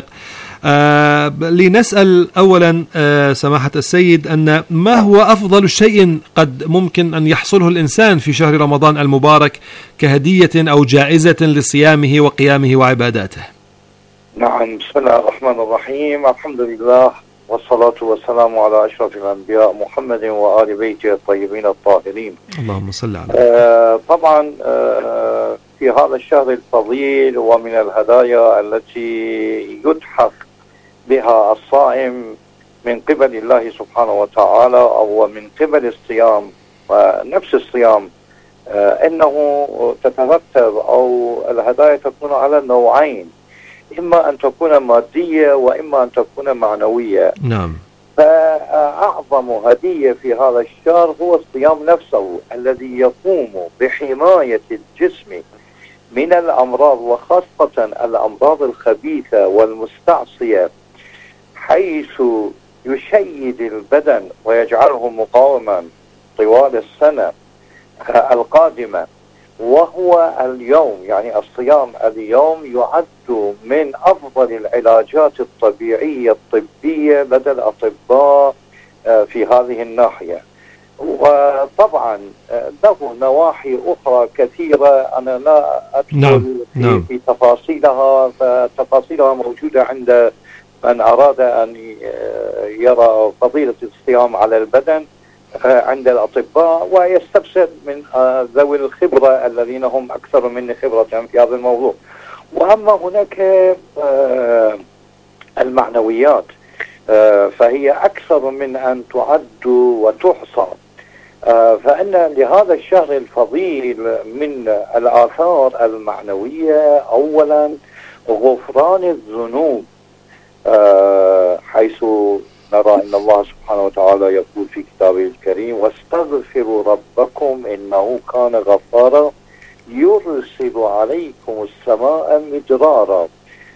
لنسأل أولا سماحة السيد أن ما هو أفضل شيء قد ممكن أن يحصله الإنسان في شهر رمضان المبارك كهدية أو جائزة لصيامه وقيامه وعباداته؟ نعم، بسم الله الرحمن الرحيم. الحمد لله والصلاة والسلام على أشرف الأنبياء محمد وآل بيته الطيبين الطاهرين. اللهم صل على. طبعا في هذا الشهر الفضيل ومن الهدايا التي يتحف بها الصائم من قبل الله سبحانه وتعالى أو من قبل الصيام نفس الصيام، إنه تترتب أو الهدايا تكون على نوعين، إما أن تكون مادية وإما أن تكون معنوية. نعم. فأعظم هدية في هذا الشهر هو الصيام نفسه الذي يقوم بحماية الجسم من الأمراض وخاصة الأمراض الخبيثة والمستعصية، حيث يشيد البدن ويجعله مقاوما طوال السنة القادمة. وهو اليوم يعني الصيام اليوم يعد من أفضل العلاجات الطبيعية الطبية لدى الأطباء في هذه الناحية. وطبعا له نواحي أخرى كثيرة أنا لا أدخل في تفاصيلها، فتفاصيلها موجودة عند من أراد أن يرى فضيلة الصيام على البدن عند الأطباء، ويستفسر من ذوي الخبرة الذين هم أكثر مني خبرة في هذا الموضوع. وأما هناك المعنويات فهي أكثر من أن تعد وتحصى. فإن لهذا الشهر الفضيل من الآثار المعنوية أولا غفران الذنوب، حيث نرى أن الله سبحانه وتعالى يقول في كتابه الكريم: واستغفروا ربكم إنه كان غفارا يرسل عليكم السماء مدرارا.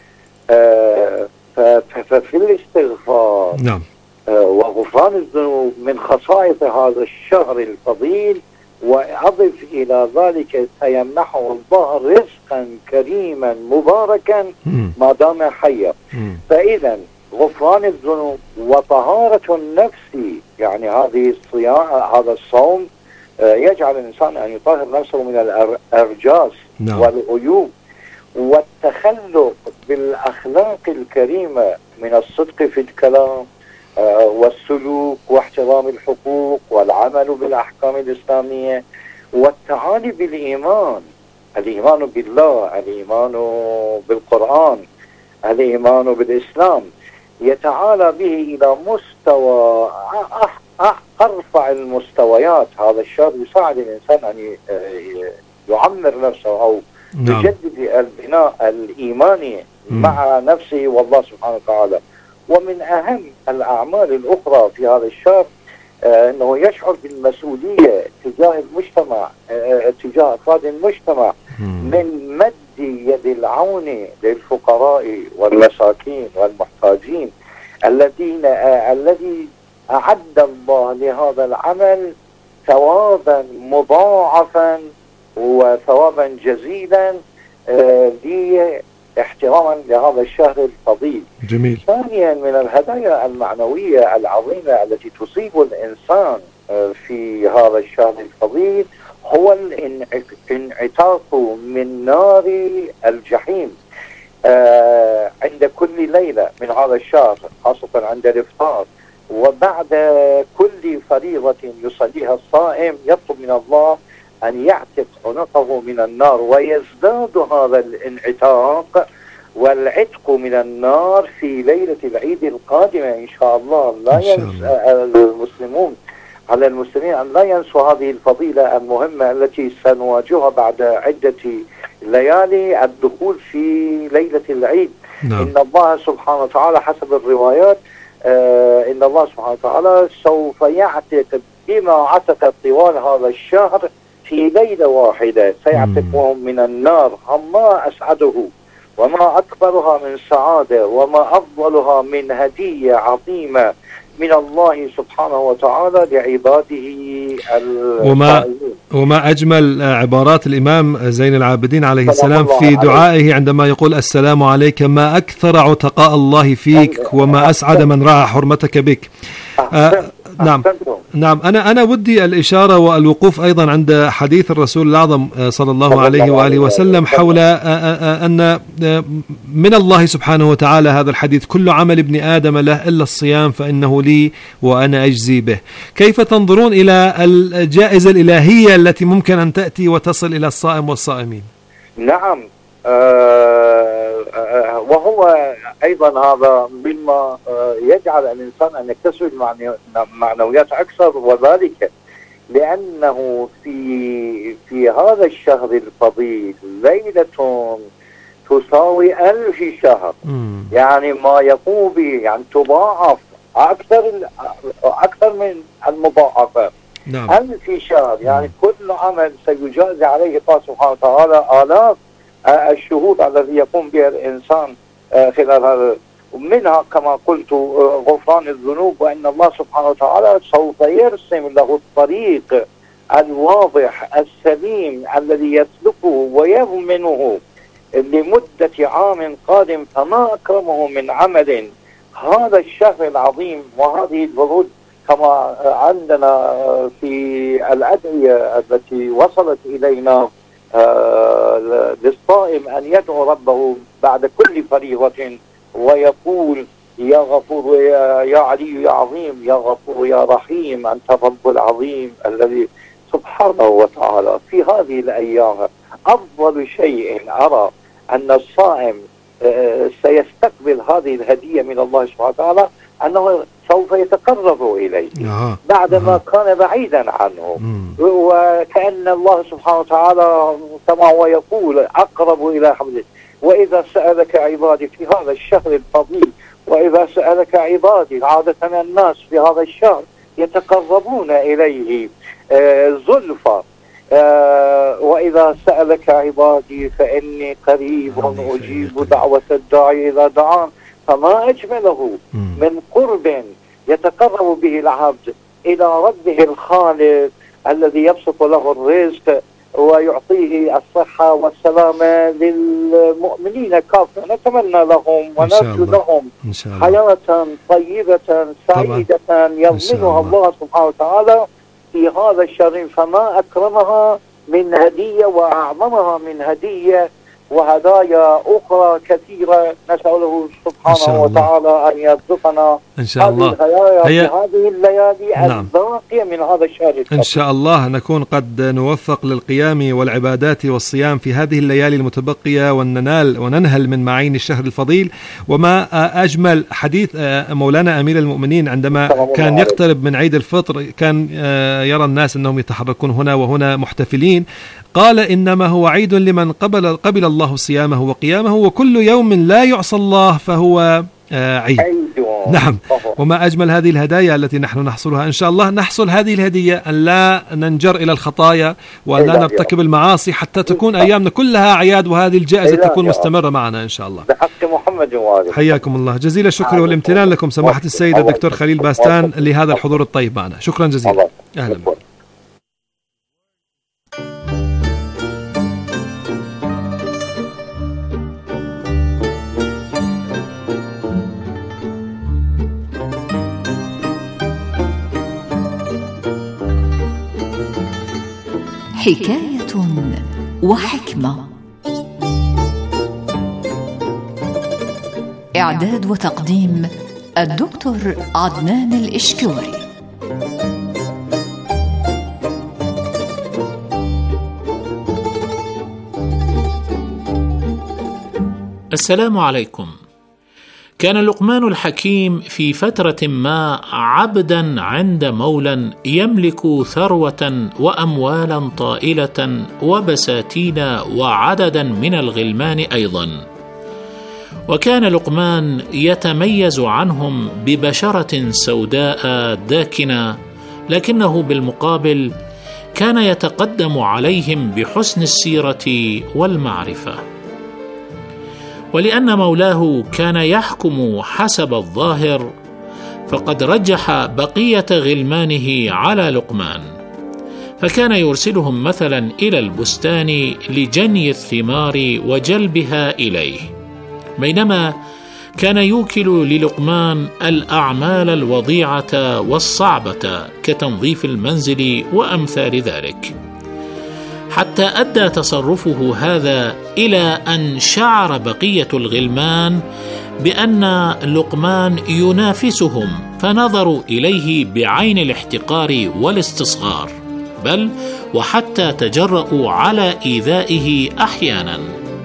ففي الاستغفار نعم وغفران الذنوب من خصائص هذا الشهر الفضيل. وأضف إلى ذلك سيمنحه الله رزقا كريما مباركا ما دام حيا. فإذا غفران الذنوب وطهارة النفس، يعني هذه الصيام هذا الصوم يجعل الإنسان أن يطهر نفسه من الأرجاس والعيوب. والتخلق بالأخلاق الكريمة من الصدق في الكلام والسلوك واحترام الحقوق والعمل بالأحكام الإسلامية والتعالي بالإيمان، الإيمان بالله، الإيمان بالقرآن، الإيمان بالإسلام، يتعالى به إلى مستوى أرفع المستويات. هذا الشهر يساعد الإنسان أن يعمر نفسه أو يجدد البناء الإيماني مع نفسه والله سبحانه وتعالى. ومن أهم الأعمال الأخرى في هذا الشهر أنه يشعر بالمسؤولية تجاه المجتمع، تجاه أفراد المجتمع، من مد يد العون للفقراء والمساكين والمحتاجين الذي أعد الله لهذا العمل ثوابا مضاعفا وثوابا جزيلا احتراما لهذا الشهر الفضيل. جميل. ثانيا من الهدايا المعنوية العظيمة التي تصيب الإنسان في هذا الشهر الفضيل هو الانعتاق من نار الجحيم عند كل ليلة من هذا الشهر، خاصة عند الإفطار، وبعد كل فريضة يصليها الصائم يطلب من الله أن يعتق عنقه من النار، ويزداد هذا الانعتاق والعتق من النار في ليلة العيد القادمة إن شاء الله. لا ينسى على المسلمين أن لا ينسوا هذه الفضيلة المهمة التي سنواجهها بعد عدة ليالي، الدخول في ليلة العيد. إن الله سبحانه وتعالى حسب الروايات إن الله سبحانه وتعالى سوف يعتق بما عتق طوال هذا الشهر في ليلة واحدة، سيعتقهم من النار. ما أسعده وما أكبرها من سعادة وما أفضلها من هدية عظيمة من الله سبحانه وتعالى لعباده وما أجمل عبارات الإمام زين العابدين عليه السلام في دعائه عندما يقول: السلام عليك، ما أكثر عتقاء الله فيك وما أسعد من رأى حرمتك بك. نعم أنا ودي الإشارة والوقوف أيضا عند حديث الرسول الأعظم صلى الله عليه وآله وسلم حول أن من الله سبحانه وتعالى هذا الحديث: كل عمل ابن آدم له إلا الصيام فإنه لي وأنا أجزي به. كيف تنظرون إلى الجائزة الإلهية التي ممكن أن تأتي وتصل إلى الصائم والصائمين؟ نعم، وهو أيضا هذا مما يجعل الإنسان أن يكتسب معنويات أكثر، وذلك لأنه في هذا الشهر الفضيل ليلة تساوي 1000 شهر، يعني ما يقوم به يعني تضاعف أكثر من المضاعفة. 1000 شهر يعني كل عمل سيجازي عليه الله سبحانه وتعالى آلاف الشهود الذي يقوم بها الإنسان خلال هذا، ومنها كما قلت غفران الذنوب، وأن الله سبحانه وتعالى سوف يرسم له الطريق الواضح السليم الذي يسلكه ويضمنه لمدة عام قادم، فما أكرمه من عمل هذا الشهر العظيم وهذه الورود كما عندنا في الأدعية التي وصلت إلينا للصائم أن يدعو ربه بعد كل فريضة ويقول: يا غفور يا علي يا عظيم، يا غفور يا رحيم، أنت رب العظيم الذي سبحانه وتعالى. في هذه الأيام أفضل شيء أرى أن الصائم سيستقبل هذه الهدية من الله سبحانه وتعالى، أنه سوف يتقرب إليه بعدما كان بعيدا عنه، وكأن الله سبحانه وتعالى كما هو يقول أقرب إلى حبله. وإذا سألك عبادي في هذا الشهر الفضيل، وإذا سألك عبادي، عادة الناس في هذا الشهر يتقربون إليه زلفى، وإذا سألك عبادي فإني قريب أجيب دعوة الداعي إذا دعان. فما أجمله من قرب يتقرب به العبد إلى ربه الخالق الذي يبسط له الرزق ويعطيه الصحة والسلامة للمؤمنين كافة. نتمنى لهم ونرجو لهم حياة طيبة سعيدة يضمنها الله سبحانه وتعالى في هذا الشهر، فما أكرمها من هدية وأعظمها من هدية وهدايا أخرى كثيرة. نسأله سبحانه وتعالى أن يرزقنا إن شاء الله في هذه الليالي الباقية من هذا الشهر الكريم. إن شاء الله نكون قد نوفق للقيام والعبادات والصيام في هذه الليالي المتبقية، وننهل من معين الشهر الفضيل. وما أجمل حديث مولانا أمير المؤمنين عندما كان يقترب من عيد الفطر، كان يرى الناس أنهم يتحركون هنا وهنا محتفلين، قال إنما هو عيد لمن قبل الله صيامه وقيامه، وكل يوم لا يعصى الله فهو عيد. نعم. وما أجمل هذه الهدايا التي نحن نحصلها. إن شاء الله نحصل هذه الهدية أن لا ننجر إلى الخطايا وأن لا نرتكب المعاصي، حتى تكون أيامنا كلها أعياد، وهذه الجائزة تكون مستمرة معنا إن شاء الله بحق محمد وآله. حياكم الله. جزيل الشكر والامتنان لكم سماحة السيد الدكتور خليل باستان لهذا الحضور الطيب معنا. شكرا جزيلا. أهلا بك. حكاية وحكمة. إعداد وتقديم الدكتور عدنان الإشكوري. السلام عليكم. كان لقمان الحكيم في فترة ما عبدا عند مولى يملك ثروة وأموالا طائلة وبساتين وعددا من الغلمان أيضا، وكان لقمان يتميز عنهم ببشرة سوداء داكنة، لكنه بالمقابل كان يتقدم عليهم بحسن السيرة والمعرفة. ولأن مولاه كان يحكم حسب الظاهر، فقد رجح بقية غلمانه على لقمان، فكان يرسلهم مثلا إلى البستان لجني الثمار وجلبها إليه، بينما كان يوكل للقمان الأعمال الوضيعة والصعبة كتنظيف المنزل وأمثال ذلك، حتى أدى تصرفه هذا إلى أن شعر بقية الغلمان بأن لقمان ينافسهم، فنظروا إليه بعين الاحتقار والاستصغار، بل وحتى تجرؤوا على إيذائه أحيانا.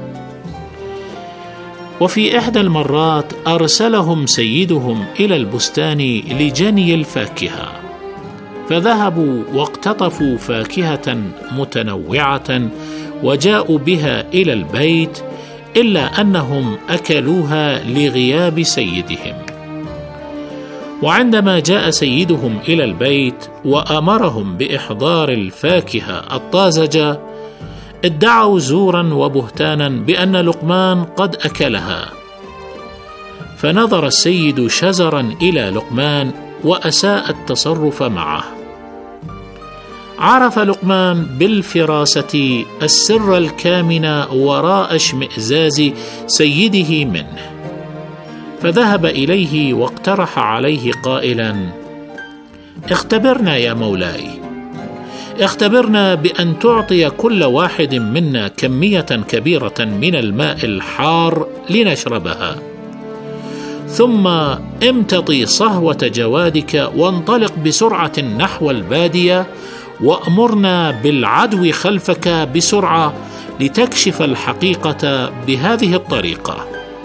وفي إحدى المرات أرسلهم سيدهم إلى البستان لجني الفاكهة، فذهبوا واقتطفوا فاكهة متنوعة وجاءوا بها إلى البيت، إلا أنهم أكلوها لغياب سيدهم. وعندما جاء سيدهم إلى البيت وأمرهم بإحضار الفاكهة الطازجة، ادعوا زورا وبهتانا بأن لقمان قد أكلها، فنظر السيد شزرا إلى لقمان وأساء التصرف معه. عرف لقمان بالفراسة السر الكامن وراء اشمئزاز سيده منه، فذهب إليه واقترح عليه قائلا: اختبرنا يا مولاي، اختبرنا بأن تعطي كل واحد منا كمية كبيرة من الماء الحار لنشربها، ثم امتطي صهوة جوادك وانطلق بسرعة نحو البادية، وأمرنا بالعدو خلفك بسرعة لتكشف الحقيقة بهذه الطريقة.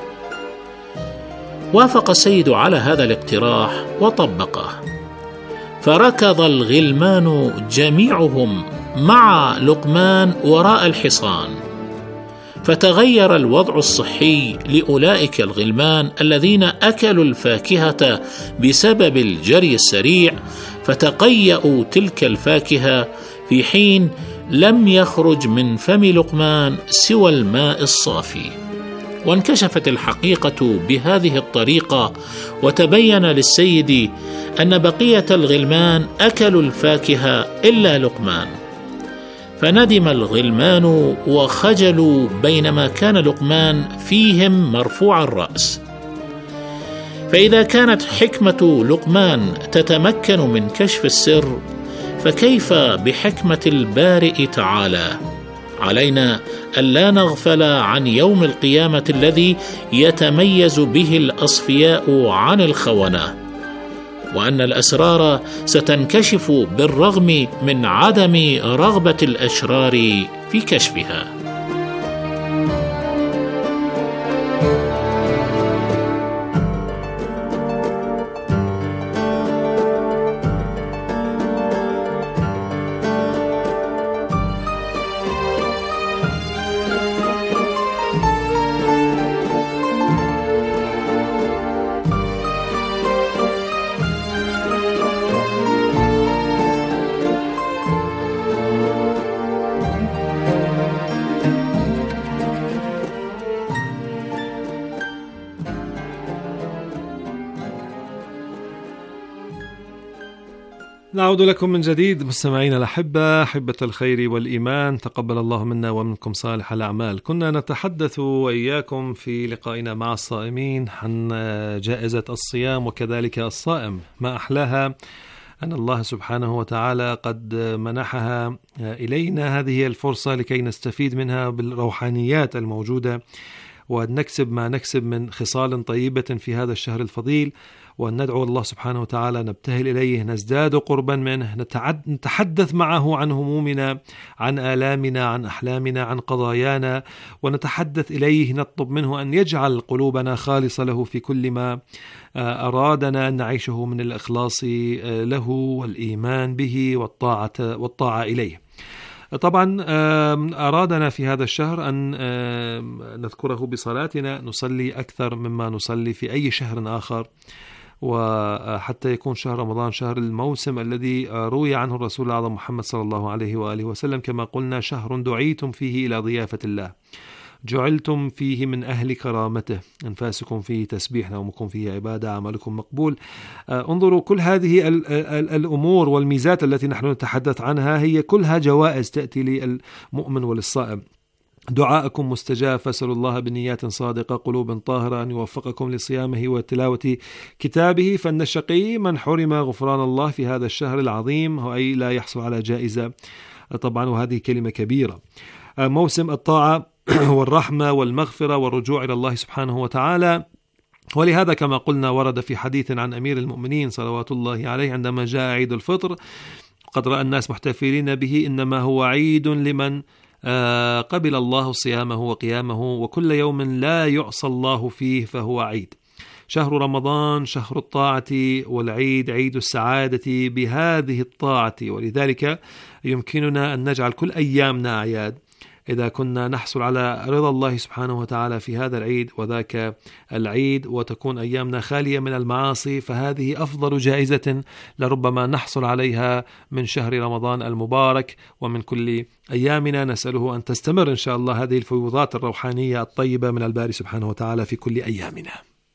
وافق السيد على هذا الاقتراح وطبقه، فركض الغلمان جميعهم مع لقمان وراء الحصان، فتغير الوضع الصحي لأولئك الغلمان الذين أكلوا الفاكهة بسبب الجري السريع، فتقيأوا تلك الفاكهة في حين لم يخرج من فم لقمان سوى الماء الصافي. وانكشفت الحقيقة بهذه الطريقة، وتبين للسيد أن بقية الغلمان أكلوا الفاكهة إلا لقمان، فندم الغلمان وخجلوا، بينما كان لقمان فيهم مرفوع الرأس. فإذا كانت حكمة لقمان تتمكن من كشف السر، فكيف بحكمة البارئ تعالى؟ علينا ألا نغفل عن يوم القيامة الذي يتميز به الأصفياء عن الخونة، وأن الأسرار ستنكشف بالرغم من عدم رغبة الأشرار في كشفها. نعود لكم من جديد مستمعينا الأحبة، أحبة الخير والإيمان، تقبل الله منا ومنكم صالح الأعمال. كنا نتحدث وإياكم في لقائنا مع الصائمين عن جائزة الصيام وكذلك الصائم. ما أحلاها أن الله سبحانه وتعالى قد منحها إلينا هذه الفرصة لكي نستفيد منها بالروحانيات الموجودة، ونكسب ما نكسب من خصال طيبة في هذا الشهر الفضيل، وأن ندعو الله سبحانه وتعالى، نبتهل إليه، نزداد قربا منه، نتحدث معه عن همومنا، عن آلامنا، عن أحلامنا، عن قضايانا، ونتحدث إليه، نطلب منه أن يجعل قلوبنا خالصة له في كل ما أرادنا أن نعيشه من الإخلاص له والإيمان به والطاعة إليه. طبعا أرادنا في هذا الشهر أن نذكره بصلاتنا، نصلي أكثر مما نصلي في أي شهر آخر، وحتى يكون شهر رمضان شهر الموسم الذي روي عنه الرسول الأعظم محمد صلى الله عليه وآله وسلم كما قلنا: شهر دعيتم فيه إلى ضيافة الله، جعلتم فيه من أهل كرامته، أنفاسكم فيه تسبيح، نومكم فيه عبادة، عملكم مقبول. انظروا، كل هذه الأمور والميزات التي نحن نتحدث عنها هي كلها جوائز تأتي للمؤمن وللصائم. دعاءكم مستجاب، فاسألوا الله بنيات صادقة قلوب طاهرة أن يوفقكم لصيامه وتلاوة كتابه، فإن الشقي من حرم غفران الله في هذا الشهر العظيم، أي لا يحصل على جائزة طبعا، وهذه كلمة كبيرة. موسم الطاعة والرحمة والمغفرة والرجوع إلى الله سبحانه وتعالى، ولهذا كما قلنا ورد في حديث عن أمير المؤمنين صلوات الله عليه عندما جاء عيد الفطر قد رأى الناس محتفلين به: إنما هو عيد لمن قبل الله صيامه وقيامه، وكل يوم لا يعصى الله فيه فهو عيد. شهر رمضان شهر الطاعة، والعيد عيد السعادة بهذه الطاعة، ولذلك يمكننا أن نجعل كل أيامنا أعياد إذا كنا نحصل على رضا الله سبحانه وتعالى في هذا العيد وذاك العيد، وتكون أيامنا خالية من المعاصي، فهذه أفضل جائزة لربما نحصل عليها من شهر رمضان المبارك ومن كل أيامنا. نسأله أن تستمر إن شاء الله هذه الفيوضات الروحانية الطيبة من الباري سبحانه وتعالى في كل أيامنا.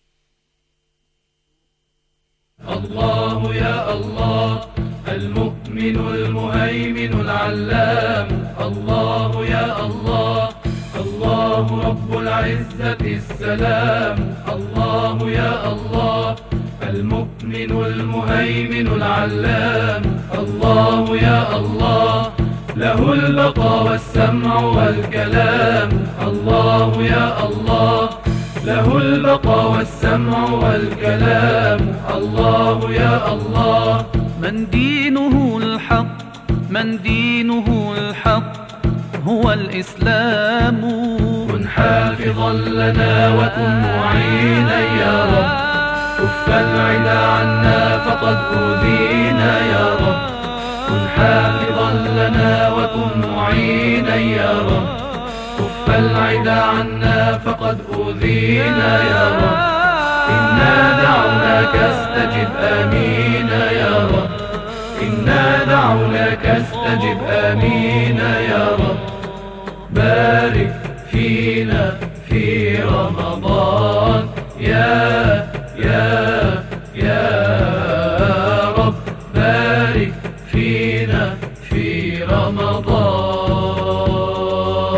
الله يا الله، المؤمن المهيمن العلام. الله يا الله، الله رب العزة السلام. الله يا الله، المؤمن المهيمن العلام. الله يا الله، له البقاء والسمع والكلام. الله يا الله، له البقاء والسمع والكلام. الله يا الله، من دينه الحق، من دينه الحق هو الإسلام. كن حافظا لنا وكن معينا يا رب، كف العدا عنا فقد أوذينا يا رب. كن حافظا لنا وكن معينا يا رب، كف العدا عنا فقد أوذينا يا رب. إنا دعوناك استجب آمين يا رب، إنا دعوناك استجب آمين يا رب. بارك فينا في رمضان يا رب، بارك فينا في رمضان.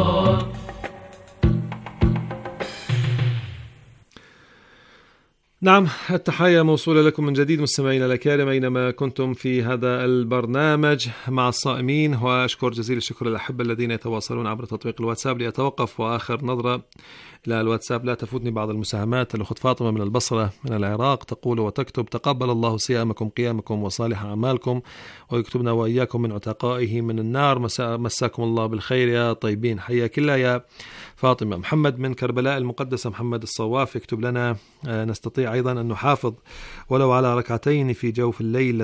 نعم نعم، التحية موصولة لكم من جديد مستمعينا الأكارم أينما كنتم في هذا البرنامج مع الصائمين، وأشكر جزيل الشكر الأحبة الذين يتواصلون عبر تطبيق الواتساب. لأتوقف وآخر نظرة إلى الواتساب لا تفوتني بعض المساهمات. الأخت فاطمة من البصرة من العراق تقول وتكتب: تقبل الله صيامكم قيامكم وصالح أعمالكم ويكتبنا وإياكم من عتقائه من النار. مساكم الله بالخير يا طيبين. حياك الله يا فاطمة. محمد من كربلاء المقدسة، محمد الصواف، يكتب لنا: نستطيع أيضا أن نحافظ ولو على ركعتين في جوف الليل